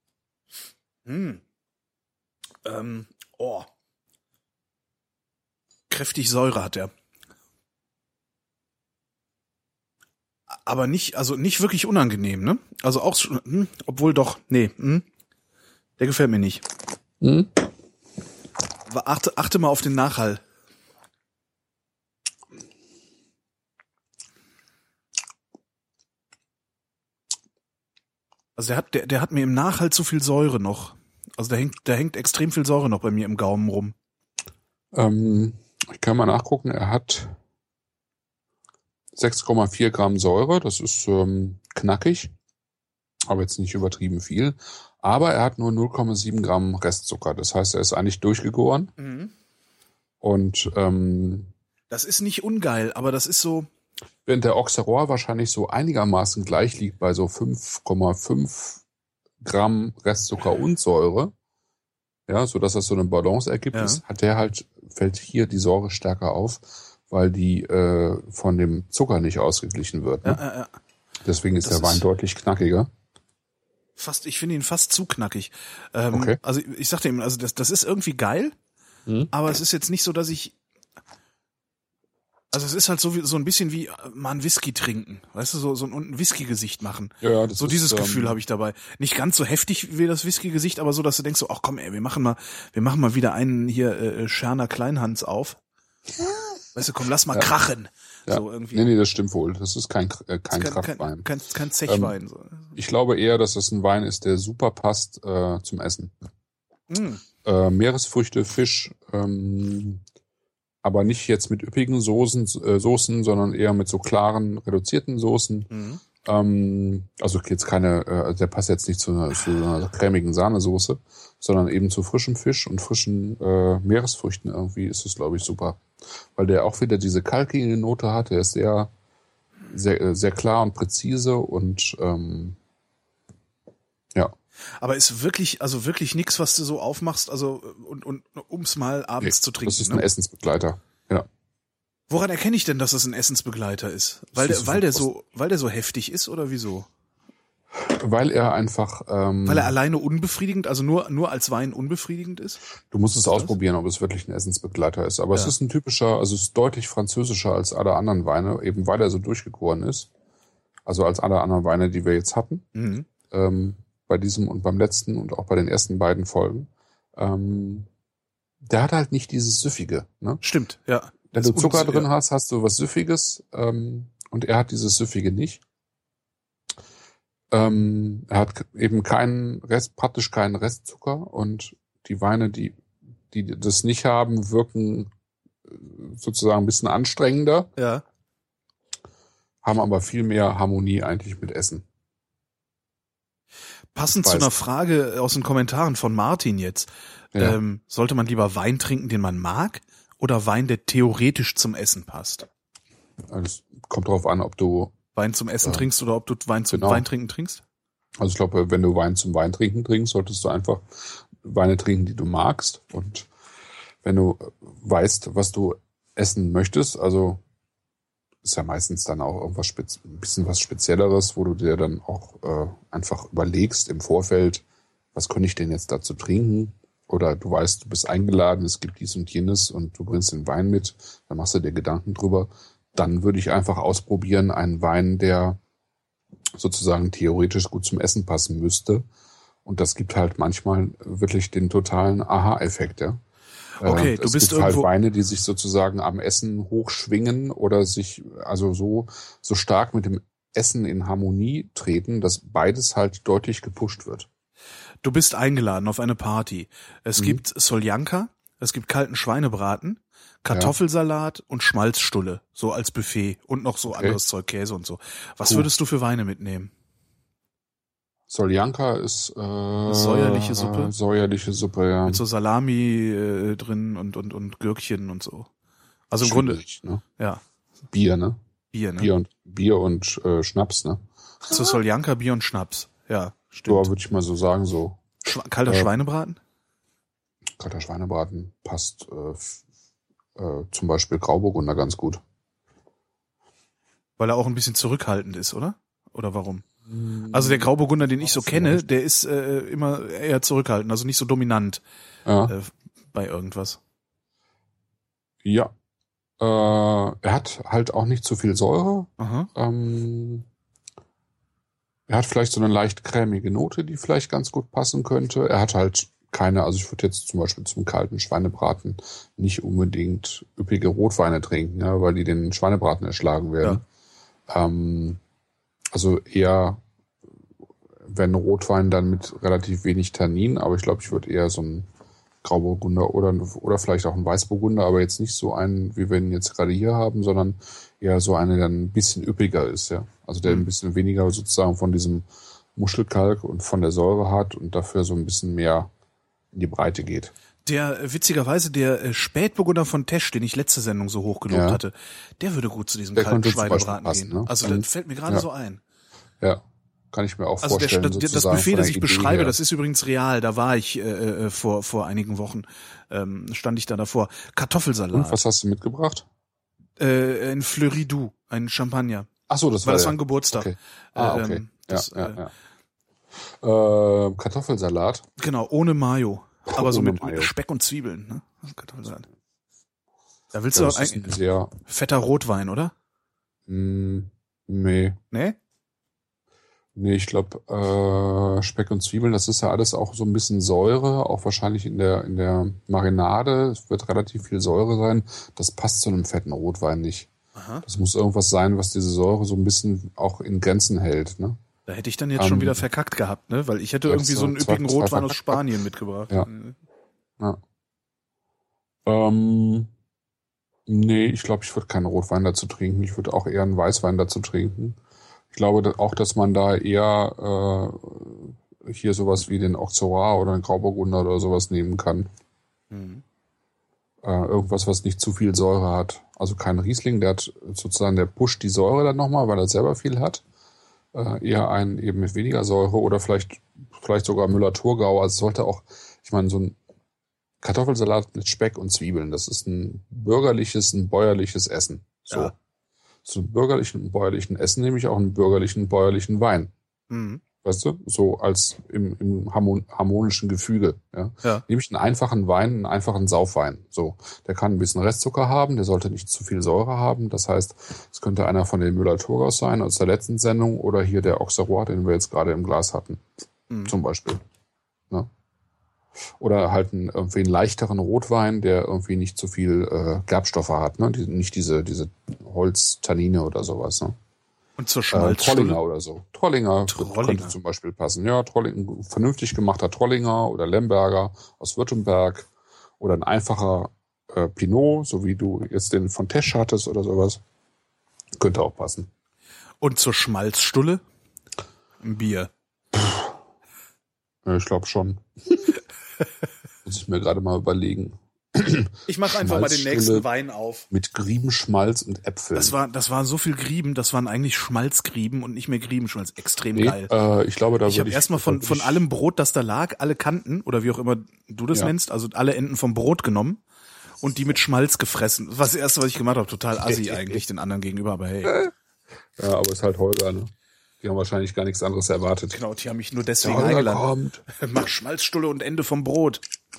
Kräftig Säure hat er. Aber nicht wirklich unangenehm, ne? Also auch, obwohl doch, der gefällt mir nicht. Achte mal auf den Nachhall. Also der hat mir im Nachhall zu viel Säure noch. Also da hängt extrem viel Säure noch bei mir im Gaumen rum. Ich kann mal nachgucken, er hat 6,4 Gramm Säure, das ist knackig, aber jetzt nicht übertrieben viel. Aber er hat nur 0,7 Gramm Restzucker, das heißt, er ist eigentlich durchgegoren. Und das ist nicht ungeil, aber das ist so... Während der Auxerrois wahrscheinlich so einigermaßen gleich liegt bei so 5,5 Gramm Restzucker und Säure, ja, so dass das so eine Balance ergibt, fällt hier die Säure stärker auf, weil die von dem Zucker nicht ausgeglichen wird. Ne? Ja. Deswegen ist der Wein deutlich knackiger. Ich finde ihn fast zu knackig. Okay. Also ich sagte ihm, also das ist irgendwie geil, aber es ist jetzt nicht so, dass ich... Also es ist halt so ein bisschen wie mal ein Whisky trinken, weißt du, so ein Whisky-Gesicht machen. Ja, das so ist, dieses Gefühl habe ich dabei. Nicht ganz so heftig wie das Whisky-Gesicht, aber so, dass du denkst so, ach komm, ey, wir machen mal wieder einen hier Scherner Kleinhans auf. Weißt du, komm, lass mal krachen. Ja. So irgendwie. Nee, das stimmt wohl. Das ist kein Kraftwein. Kein Zechwein. So. Ich glaube eher, dass das ein Wein ist, der super passt zum Essen. Meeresfrüchte, Fisch, aber nicht jetzt mit üppigen Soßen, sondern eher mit so klaren, reduzierten Soßen. Also jetzt keine, der passt jetzt nicht zu einer cremigen Sahnesoße, sondern eben zu frischem Fisch und frischen Meeresfrüchten irgendwie ist es, glaube ich, super. Weil der auch wieder diese kalkige Note hat, der ist sehr, sehr, sehr klar und präzise und ja. Aber ist wirklich nichts, was du so aufmachst, also und um's mal abends zu trinken. Das ist ein Essensbegleiter, ja. Woran erkenne ich denn, dass es ein Essensbegleiter ist? Weil der so heftig ist oder wieso? Weil er einfach weil er alleine unbefriedigend, also nur als Wein unbefriedigend ist? Du musst es ausprobieren, ob es wirklich ein Essensbegleiter ist. Aber es ist ein typischer, also es ist deutlich französischer als alle anderen Weine, eben weil er so durchgegoren ist. Also als alle anderen Weine, die wir jetzt hatten. Bei diesem und beim letzten und auch bei den ersten beiden Folgen. Der hat halt nicht dieses Süffige. Ne? Stimmt, ja. Wenn du Zucker drin hast, hast du was Süffiges und er hat dieses Süffige nicht. Er hat eben praktisch keinen Restzucker und die Weine, die das nicht haben, wirken sozusagen ein bisschen anstrengender. Ja. Haben aber viel mehr Harmonie eigentlich mit Essen. Passend zu einer Frage aus den Kommentaren von Martin jetzt. Ja. Sollte man lieber Wein trinken, den man mag, oder Wein, der theoretisch zum Essen passt? Es kommt darauf an, ob du Wein zum Essen trinkst oder ob du Wein zum Weintrinken trinkst? Also ich glaube, wenn du Wein zum Weintrinken trinkst, solltest du einfach Weine trinken, die du magst. Und wenn du weißt, was du essen möchtest, also ist ja meistens dann auch irgendwas ein bisschen was Spezielleres, wo du dir dann auch einfach überlegst im Vorfeld, was könnte ich denn jetzt dazu trinken? Oder du weißt, du bist eingeladen, es gibt dies und jenes und du bringst den Wein mit, dann machst du dir Gedanken drüber. Dann würde ich einfach ausprobieren, einen Wein, der sozusagen theoretisch gut zum Essen passen müsste. Und das gibt halt manchmal wirklich den totalen Aha-Effekt, ja. Okay, du bist irgendwo... Es gibt halt Weine, die sich sozusagen am Essen hochschwingen oder sich also so stark mit dem Essen in Harmonie treten, dass beides halt deutlich gepusht wird. Du bist eingeladen auf eine Party. Es gibt Soljanka, es gibt kalten Schweinebraten, Kartoffelsalat und Schmalzstulle, so als Buffet und noch so anderes Zeug, Käse und so. Was würdest du für Weine mitnehmen? Soljanka ist säuerliche Suppe. Säuerliche Suppe, ja. Mit so Salami drin und Gürkchen und so. Also im Grunde, ne? Ja. Bier, ne? Bier und Schnaps, ne? Zu Soljanka Bier und Schnaps, ja, stimmt. Ja, würde ich mal so sagen, so. Kalter Schweinebraten? Kalter Schweinebraten passt zum Beispiel Grauburgunder ganz gut. Weil er auch ein bisschen zurückhaltend ist, oder? Oder warum? Also der Grauburgunder, den ich so kenne, der ist immer eher zurückhaltend, also nicht so dominant bei irgendwas. Ja. Er hat halt auch nicht zu viel Säure. Aha. Er hat vielleicht so eine leicht cremige Note, die vielleicht ganz gut passen könnte. Er hat halt keine, also ich würde jetzt zum Beispiel zum kalten Schweinebraten nicht unbedingt üppige Rotweine trinken, ja, weil die den Schweinebraten erschlagen werden. Ja. Also eher, wenn Rotwein, dann mit relativ wenig Tannin, aber ich glaube, ich würde eher so einen Grauburgunder oder vielleicht auch einen Weißburgunder, aber jetzt nicht so einen, wie wir ihn jetzt gerade hier haben, sondern eher so einen, der ein bisschen üppiger ist, ja. Also der ein bisschen weniger sozusagen von diesem Muschelkalk und von der Säure hat und dafür so ein bisschen mehr in die Breite geht. Witzigerweise, der Spätburgunder von Tesch, den ich letzte Sendung so hoch gelobt hatte, der würde gut zu diesem kalten Schweinebraten gehen. Ne? Also das fällt mir gerade so ein. Ja, kann ich mir auch vorstellen. Also das Buffet, das ich beschreibe, das ist übrigens real. Da war ich vor einigen Wochen, stand ich da davor. Kartoffelsalat. Und was hast du mitgebracht? Ein Fleury Doux, ein Champagner. Ach so, das war ein Geburtstag. Okay. Okay. Kartoffelsalat. Genau, ohne Mayo. Aber so mit Speck und Zwiebeln. Ne? Kartoffelsalat. Da willst Ja, du das doch ist ein eigentlich sehr, fetter Rotwein, oder? nee, Nee? nee, ich glaube, Speck und Zwiebeln, das ist ja alles auch so ein bisschen Säure, auch wahrscheinlich in der Marinade. Es wird relativ viel Säure sein. Das passt zu einem fetten Rotwein nicht. Aha. Das muss irgendwas sein, was diese Säure so ein bisschen auch in Grenzen hält, ne? Da hätte ich dann jetzt schon wieder verkackt gehabt, ne? Weil ich hätte irgendwie so einen üppigen Rotwein aus Spanien mitgebracht. Ja. Ja. Nee, ich glaube, ich würde keinen Rotwein dazu trinken. Ich würde auch eher einen Weißwein dazu trinken. Ich glaube auch, dass man da eher hier sowas wie den Auxerrois oder den Grauburgunder oder sowas nehmen kann. Irgendwas, was nicht zu viel Säure hat. Also kein Riesling, der hat sozusagen, der pusht die Säure dann nochmal, weil er selber viel hat. Eher einen eben mit weniger Säure oder vielleicht sogar Müller-Thurgau. Also es sollte auch, ich meine, so ein Kartoffelsalat mit Speck und Zwiebeln, das ist ein bäuerliches Essen. So. Ja. Zu einem bürgerlichen und bäuerlichen Essen nehme ich auch einen bürgerlichen, bäuerlichen Wein. Mhm. Weißt du? So als im harmonischen Gefüge. Ja? Ja. Nehme ich einen einfachen Wein, einen einfachen Saufwein. So. Der kann ein bisschen Restzucker haben, der sollte nicht zu viel Säure haben. Das heißt, es könnte einer von den Müller-Thurgaus sein aus der letzten Sendung oder hier der Auxerrois, den wir jetzt gerade im Glas hatten. Zum Beispiel. Ne? Oder halt irgendwie einen leichteren Rotwein, der irgendwie nicht zu viel Gerbstoffe hat. Ne? Nicht diese Holztannine oder sowas. Ne? Und zur Schmalzstulle? Trollinger oder so. Trollinger könnte zum Beispiel passen. Ja, vernünftig gemachter Trollinger oder Lemberger aus Württemberg oder ein einfacher Pinot, so wie du jetzt den von Tesch hattest oder sowas. Könnte auch passen. Und zur Schmalzstulle? Ein Bier. Ja, ich glaube schon. Muss ich mir gerade mal überlegen. Ich mache einfach mal den nächsten Wein auf. Mit Griebenschmalz und Äpfeln. Das waren so viel Grieben, das waren eigentlich Schmalzgrieben und nicht mehr Griebenschmalz. Extrem geil. Ich glaube, ich habe erstmal von allem Brot, das da lag, alle Kanten oder wie auch immer du das nennst, also alle Enden vom Brot genommen und die mit Schmalz gefressen. Das war das Erste, was ich gemacht habe. Total assi eigentlich den anderen gegenüber, aber hey. Ja, aber ist halt Holger, ne? Die haben wahrscheinlich gar nichts anderes erwartet. Genau, die haben mich nur deswegen eingeladen. Mach Schmalzstulle und Ende vom Brot.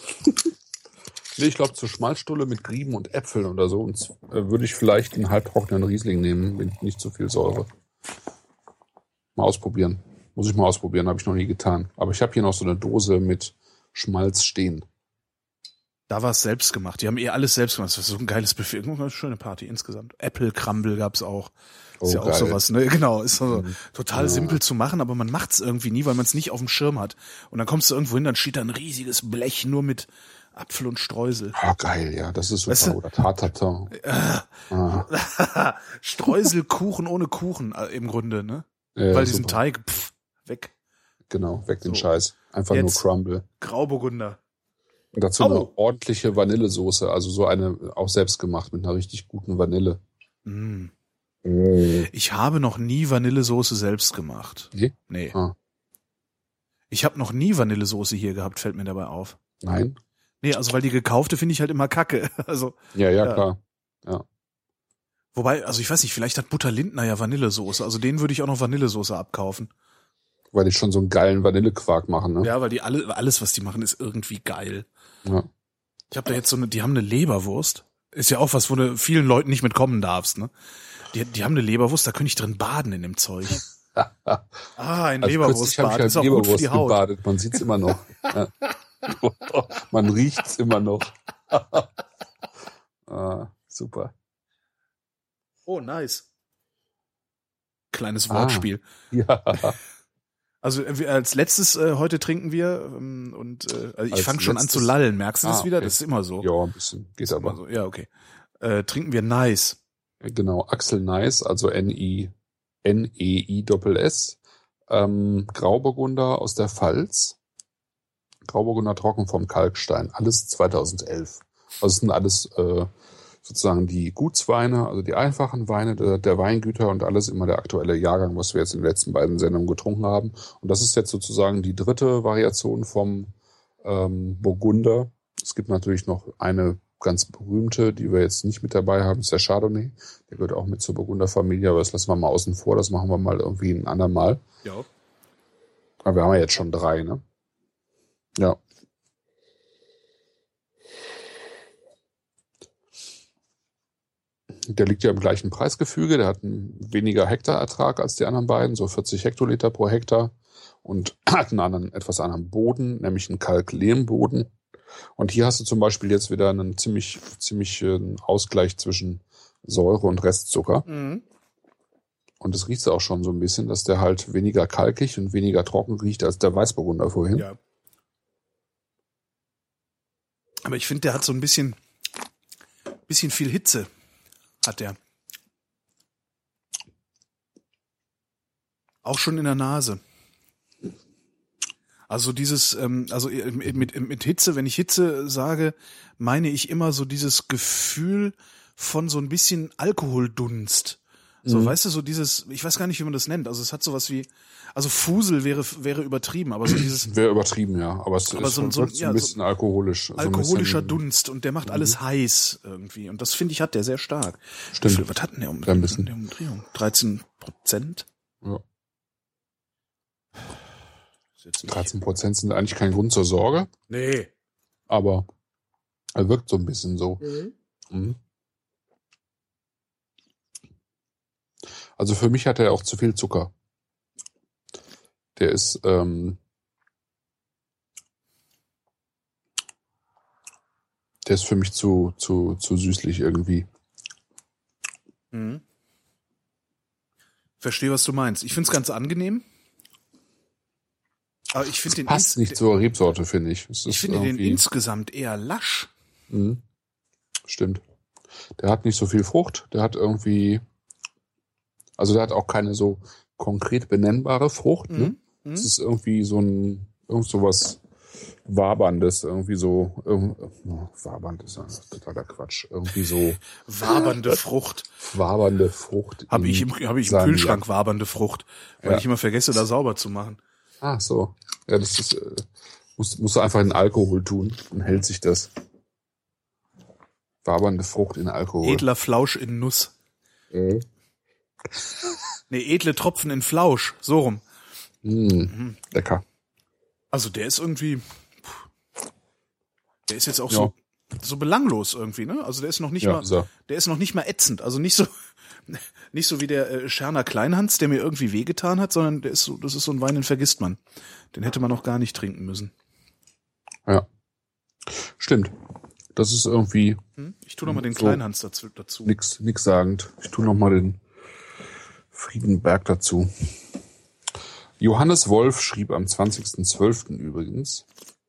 Nee, ich glaube, zur Schmalzstulle mit Grieben und Äpfeln oder so würde ich vielleicht einen halbtrockenen Riesling nehmen, mit nicht zu viel Säure. Mal ausprobieren. Muss ich mal ausprobieren, habe ich noch nie getan. Aber ich habe hier noch so eine Dose mit Schmalz stehen. Da war es selbst gemacht. Die haben alles selbst gemacht. Das war so ein geiles Buffet. Eine schöne Party insgesamt. Apple Crumble gab's auch. Ist ja geil. Auch sowas, ne? Genau, ist so total simpel zu machen, aber man macht's irgendwie nie, weil man es nicht auf dem Schirm hat. Und dann kommst du irgendwo hin, dann steht da ein riesiges Blech nur mit Apfel und Streusel. Ah, geil, ja, das ist super. Weißt du? Oder Tartatin. Streusel, Kuchen ohne Kuchen im Grunde, ne? Weil diesen Teig, weg. Genau, weg den Scheiß. Einfach jetzt nur Crumble. Grauburgunder. Und dazu eine ordentliche Vanillesoße, also so eine auch selbst gemacht mit einer richtig guten Vanille. Ich habe noch nie Vanillesoße selbst gemacht. Nee. Ich habe noch nie Vanillesoße hier gehabt, fällt mir dabei auf. Nein? Nee, also weil die gekaufte finde ich halt immer kacke. Also ja, klar. Ja. Wobei, also ich weiß nicht, vielleicht hat Butter Lindner ja Vanillesoße. Also denen würde ich auch noch Vanillesoße abkaufen. Weil die schon so einen geilen Vanillequark machen, ne? Ja, weil die alles, was die machen, ist irgendwie geil. Ja. Ich habe da jetzt die haben eine Leberwurst. Ist ja auch was, wo du vielen Leuten nicht mitkommen darfst, ne? Die haben eine Leberwurst, da könnte ich drin baden in dem Zeug. Ein Leberwurstbad. Ist auch gut für die Haut. Gebadet. Man sieht's immer noch. Ja. Man riecht's immer noch. Super. Oh, nice. Kleines Wortspiel. Ja. Also als letztes heute trinken wir also ich fange schon an zu lallen. Merkst du das wieder? Okay. Das ist immer so. Ja, ein bisschen. Geht aber. So. Ja, okay. Trinken wir Nice. Genau, Axel Nice, also N-E-I-S-S. Grauburgunder aus der Pfalz. Grauburgunder trocken vom Kalkstein. Alles 2011. Also es sind alles sozusagen die Gutsweine, also die einfachen Weine der Weingüter und alles immer der aktuelle Jahrgang, was wir jetzt in den letzten beiden Sendungen getrunken haben. Und das ist jetzt sozusagen die dritte Variation vom Burgunder. Es gibt natürlich noch eine ganz berühmte, die wir jetzt nicht mit dabei haben, ist der Chardonnay. Der gehört auch mit zur Burgunderfamilie, aber das lassen wir mal außen vor. Das machen wir mal irgendwie ein andermal. Ja. Aber wir haben ja jetzt schon 3, ne? Ja. Der liegt ja im gleichen Preisgefüge. Der hat einen weniger Hektarertrag als die anderen beiden, so 40 Hektoliter pro Hektar. Und hat einen etwas anderen Boden, nämlich einen Kalk-Lehm-Boden. Und hier hast du zum Beispiel jetzt wieder einen ziemlich Ausgleich zwischen Säure und Restzucker. Mhm. Und das riecht auch schon so ein bisschen, dass der halt weniger kalkig und weniger trocken riecht als der Weißburgunder vorhin. Ja. Aber ich finde, der hat so ein bisschen viel Hitze, hat der. Auch schon in der Nase. Also dieses, mit Hitze, wenn ich Hitze sage, meine ich immer so dieses Gefühl von so ein bisschen Alkoholdunst. So, weißt du, so dieses, ich weiß gar nicht, wie man das nennt. Also es hat sowas wie, also Fusel wäre übertrieben, aber so dieses. Wäre übertrieben, ja. Aber es ist so ein bisschen alkoholisch. Alkoholischer Dunst und der macht alles heiß irgendwie. Und das finde ich, hat der sehr stark. Stimmt. Was hat denn der Ein bisschen. Umdrehung? 13%? Ja. 13% sind eigentlich kein Grund zur Sorge, Nee. aber er wirkt so ein bisschen so. Mhm. Also für mich hat er auch zu viel Zucker. Der ist für mich zu süßlich irgendwie. Mhm. Verstehe, was du meinst. Ich finde es ganz angenehm. Aber ich finde den passt nicht zur Rebsorte, finde ich. Ich finde den insgesamt eher lasch. Mhm. Stimmt. Der hat nicht so viel Frucht. Der hat irgendwie, also der hat auch keine so konkret benennbare Frucht. Ne? Es ist irgendwie sowas Waberndes, irgendwie so, wabernd ist ja totaler Quatsch. Irgendwie so. Wabernde Frucht. Wabernde Frucht. Habe ich im Kühlschrank wabernde Frucht, weil ich immer vergesse, da sauber zu machen. Ah, so. Ja, das ist, musst du einfach in Alkohol tun, dann hält sich das. Wabernde Frucht in Alkohol. Edler Flausch in Nuss. Nee, edle Tropfen in Flausch, so rum. Lecker. Also der ist irgendwie, der ist jetzt auch so belanglos irgendwie, ne? Also der ist noch nicht der ist noch nicht mal ätzend, also nicht so wie der Scherner Kleinhans, der mir irgendwie wehgetan hat, sondern das ist so ein Wein, den vergisst man. Den hätte man noch gar nicht trinken müssen. Ja. Stimmt. Das ist irgendwie. Ich tue noch mal den Kleinhans dazu. Nix sagend. Ich tue noch mal den Friedenberg dazu. Johannes Wolf schrieb am 20.12. übrigens.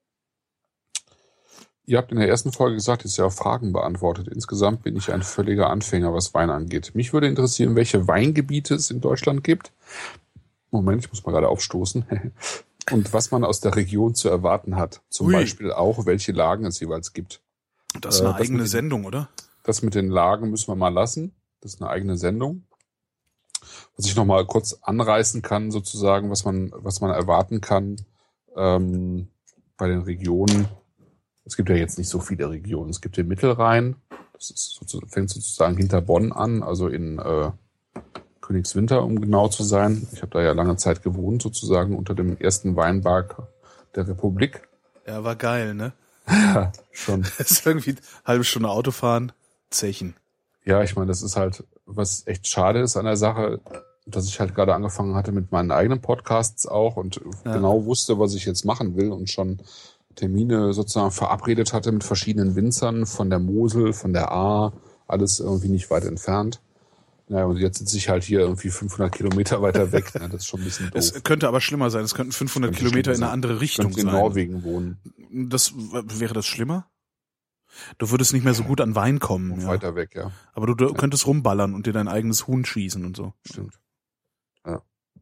Ihr habt in der ersten Folge gesagt, dass ihr auch Fragen beantwortet. Insgesamt bin ich ein völliger Anfänger, was Wein angeht. Mich würde interessieren, welche Weingebiete es in Deutschland gibt. Moment, ich muss mal gerade aufstoßen. Und was man aus der Region zu erwarten hat. Zum Beispiel auch, welche Lagen es jeweils gibt. Das ist eine eigene Sendung, oder? Das mit den Lagen müssen wir mal lassen. Das ist eine eigene Sendung. Was ich noch mal kurz anreißen kann, sozusagen, was man erwarten kann bei den Regionen. Es gibt ja jetzt nicht so viele Regionen. Es gibt den Mittelrhein. Das ist fängt sozusagen hinter Bonn an, also in Königswinter, um genau zu sein. Ich habe da ja lange Zeit gewohnt, sozusagen unter dem ersten Weinberg der Republik. Ja, war geil, ne? Ja, schon. Das ist irgendwie eine halbe Stunde Autofahren, Zechen. Ja, ich meine, das ist halt, was echt schade ist an der Sache, dass ich halt gerade angefangen hatte mit meinen eigenen Podcasts auch und genau wusste, was ich jetzt machen will und schon Termine sozusagen verabredet hatte mit verschiedenen Winzern von der Mosel, von der Ahr, alles irgendwie nicht weit entfernt. Naja, und jetzt sitze ich halt hier irgendwie 500 Kilometer weiter weg. Ne? Das ist schon ein bisschen doof. Es könnte aber schlimmer sein. Es könnten 500 Kilometer in eine andere Richtung sein. In Norwegen wohnen. Wäre das schlimmer? Du würdest nicht mehr so gut an Wein kommen. Ja. Weiter weg, ja. Aber du könntest rumballern und dir dein eigenes Huhn schießen und so. Stimmt. Ja.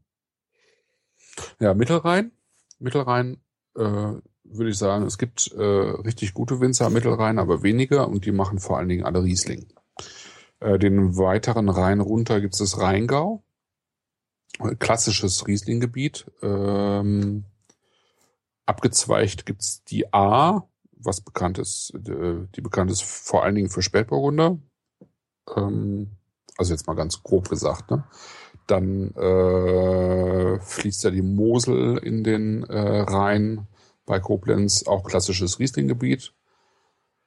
Ja, Mittelrhein. Mittelrhein, würde ich sagen, es gibt richtig gute Winzer am Mittelrhein, aber weniger und die machen vor allen Dingen alle Riesling. Den weiteren Rhein runter gibt es das Rheingau. Klassisches Rieslinggebiet. Abgezweigt gibt es die Ahr, was bekannt ist. Die bekannt ist vor allen Dingen für Spätburgunder. Also jetzt mal ganz grob gesagt. Ne? Dann fließt ja die Mosel in den Rhein bei Koblenz, auch klassisches Rieslinggebiet.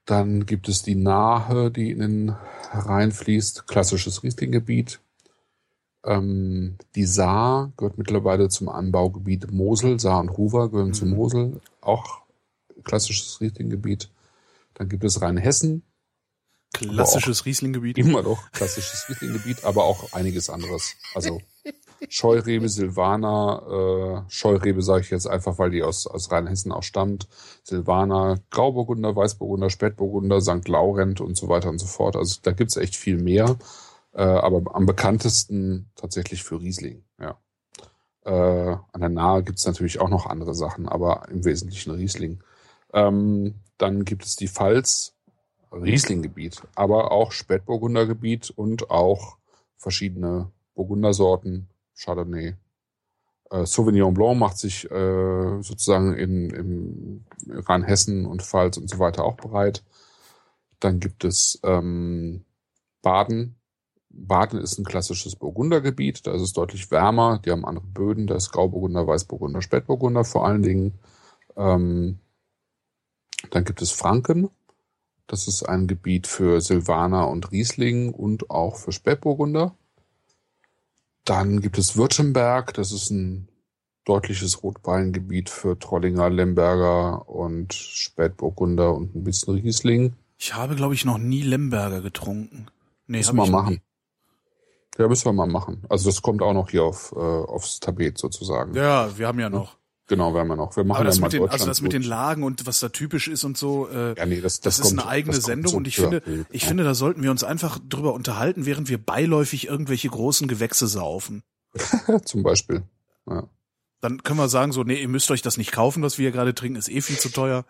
Dann gibt es die Nahe, die in den Rhein fließt, klassisches Riesling-Gebiet. Die Saar gehört mittlerweile zum Anbaugebiet Mosel. Saar und Ruwer gehören zu Mosel, auch klassisches Riesling-Gebiet. Dann gibt es Rheinhessen. Klassisches Riesling-Gebiet. Immer doch klassisches Riesling-Gebiet, aber auch einiges anderes. Also Scheurebe, Silvaner, Scheurebe sage ich jetzt einfach, weil die aus Rheinhessen auch stammt. Silvaner, Grauburgunder, Weißburgunder, Spätburgunder, St. Laurent und so weiter und so fort. Also da gibt's echt viel mehr, aber am bekanntesten tatsächlich für Riesling. Ja. An der Nahe gibt's natürlich auch noch andere Sachen, aber im Wesentlichen Riesling. Dann gibt es die Pfalz, Riesling-Gebiet, aber auch Spätburgunder-Gebiet und auch verschiedene Burgundersorten, Chardonnay. Sauvignon Blanc macht sich sozusagen im Rheinhessen und Pfalz und so weiter auch bereit. Dann gibt es Baden. Baden ist ein klassisches Burgundergebiet, da ist es deutlich wärmer, die haben andere Böden, da ist Grauburgunder, Weißburgunder, Spätburgunder vor allen Dingen. Dann gibt es Franken. Das ist ein Gebiet für Silvaner und Riesling und auch für Spätburgunder. Dann gibt es Württemberg. Das ist ein deutliches Rotweingebiet für Trollinger, Lemberger und Spätburgunder und ein bisschen Riesling. Ich habe, glaube ich, noch nie Lemberger getrunken. Nee, müssen wir mal machen. Ja, müssen wir mal machen. Also das kommt auch noch hier aufs Tapet sozusagen. Ja, wir haben ja noch. Genau, werden wir noch. Wir machen aber das, ja mit, das mit den Lagen und was da typisch ist und so, ja, nee, das ist kommt, eine eigene Sendung und ich finde, da sollten wir uns einfach drüber unterhalten, während wir beiläufig irgendwelche großen Gewächse saufen. Zum Beispiel, ja. Dann können wir sagen so, nee, ihr müsst euch das nicht kaufen, was wir hier gerade trinken, ist eh viel zu teuer.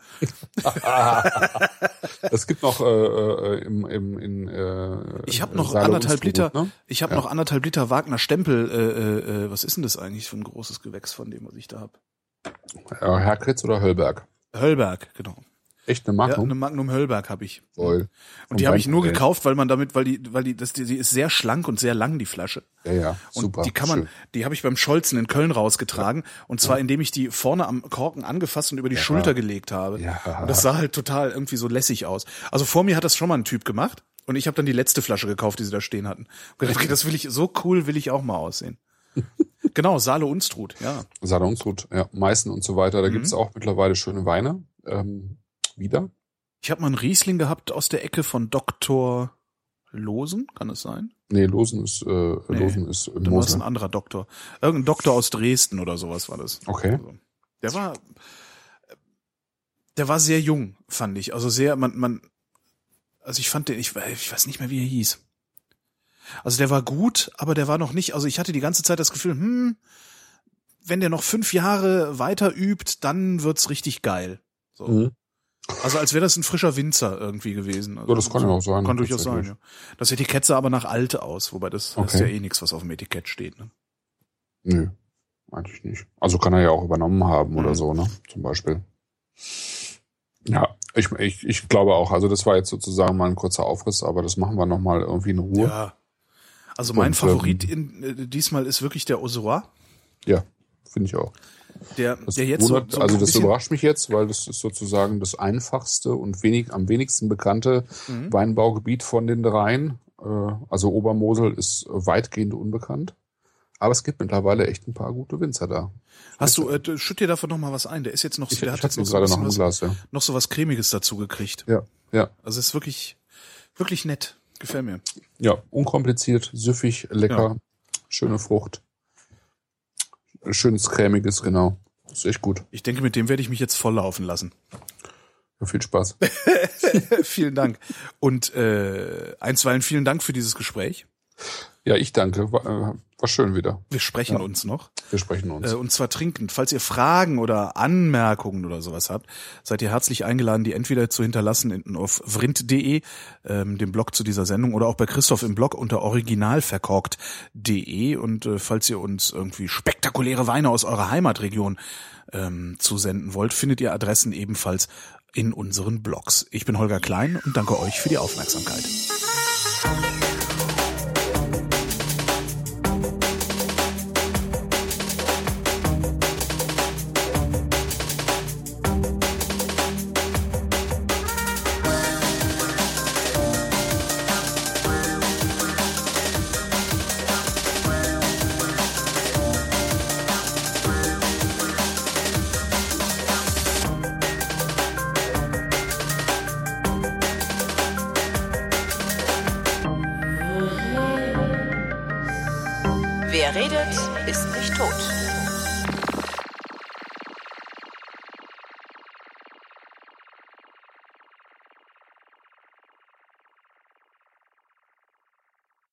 Es gibt noch ich habe noch Saale 1,5 Liter, ne? Ich habe noch 1,5 Liter Wagner Stempel, was ist denn das eigentlich für ein großes Gewächs von dem, was ich da hab? Herkritz oder Höllberg? Höllberg, genau. Echt eine Magnum? Ja, eine Magnum Höllberg habe ich. Voll. Und die habe ich nur gekauft, weil die ist sehr schlank und sehr lang, die Flasche. Ja, super. Und die habe ich beim Scholzen in Köln rausgetragen. Und zwar, indem ich die vorne am Korken angefasst und über die Schulter gelegt habe. Ja. Und das sah halt total irgendwie so lässig aus. Also vor mir hat das schon mal ein Typ gemacht. Und ich habe dann die letzte Flasche gekauft, die sie da stehen hatten. Und gedacht, okay, das so cool will ich auch mal aussehen. Genau, Saale Unstrut, ja. Saale Unstrut, ja, Meißen und so weiter. Da gibt's auch mittlerweile schöne Weine. Wieder. Ich habe mal einen Riesling gehabt aus der Ecke von Dr. Losen, kann es sein? Nee, Losen ist Losen ist dann war es ein anderer Doktor. Irgendein Doktor aus Dresden oder sowas war das. Okay. Also, der war sehr jung, fand ich. Also sehr, also ich fand den, ich weiß nicht mehr, wie er hieß. Also der war gut, aber der war noch nicht, also ich hatte die ganze Zeit das Gefühl, wenn der noch 5 Jahre weiter übt, dann wird's richtig geil. So. Mhm. Also als wäre das ein frischer Winzer irgendwie gewesen. Also ja, das kann ja auch sein. Kann durchaus sein, ja. Das Etikett sah aber nach alt aus, wobei das ist ja eh nichts, was auf dem Etikett steht. Ne? Nö, eigentlich nicht. Also kann er ja auch übernommen haben oder so, ne? Zum Beispiel. Ja, ich glaube auch. Also das war jetzt sozusagen mal ein kurzer Aufriss, aber das machen wir nochmal irgendwie in Ruhe. Ja. Also mein Favorit diesmal ist wirklich der Auxerrois. Ja, finde ich auch. Der jetzt das überrascht mich jetzt, weil das ist sozusagen das einfachste und am wenigsten bekannte Weinbaugebiet von den dreien. Also Obermosel ist weitgehend unbekannt. Aber es gibt mittlerweile echt ein paar gute Winzer da. Schütt dir davon noch mal was ein. Der ist jetzt noch, der hat jetzt noch gerade noch ein Glas, ja. Noch so was Cremiges dazu gekriegt. Ja. Also es ist wirklich, wirklich nett. Gefällt mir. Ja, unkompliziert, süffig, lecker, schöne Frucht. Schönes Cremiges, genau. Ist echt gut. Ich denke, mit dem werde ich mich jetzt volllaufen lassen. Ja, viel Spaß. Vielen Dank. Und einstweilen vielen Dank für dieses Gespräch. Ja, ich danke. War schön wieder. Wir sprechen uns noch. Wir sprechen uns. Und zwar trinkend. Falls ihr Fragen oder Anmerkungen oder sowas habt, seid ihr herzlich eingeladen, die entweder zu hinterlassen auf vrind.de, dem Blog zu dieser Sendung, oder auch bei Christoph im Blog unter originalverkorkt.de. Und falls ihr uns irgendwie spektakuläre Weine aus eurer Heimatregion zusenden wollt, findet ihr Adressen ebenfalls in unseren Blogs. Ich bin Holger Klein und danke euch für die Aufmerksamkeit. Wer redet, ist nicht tot.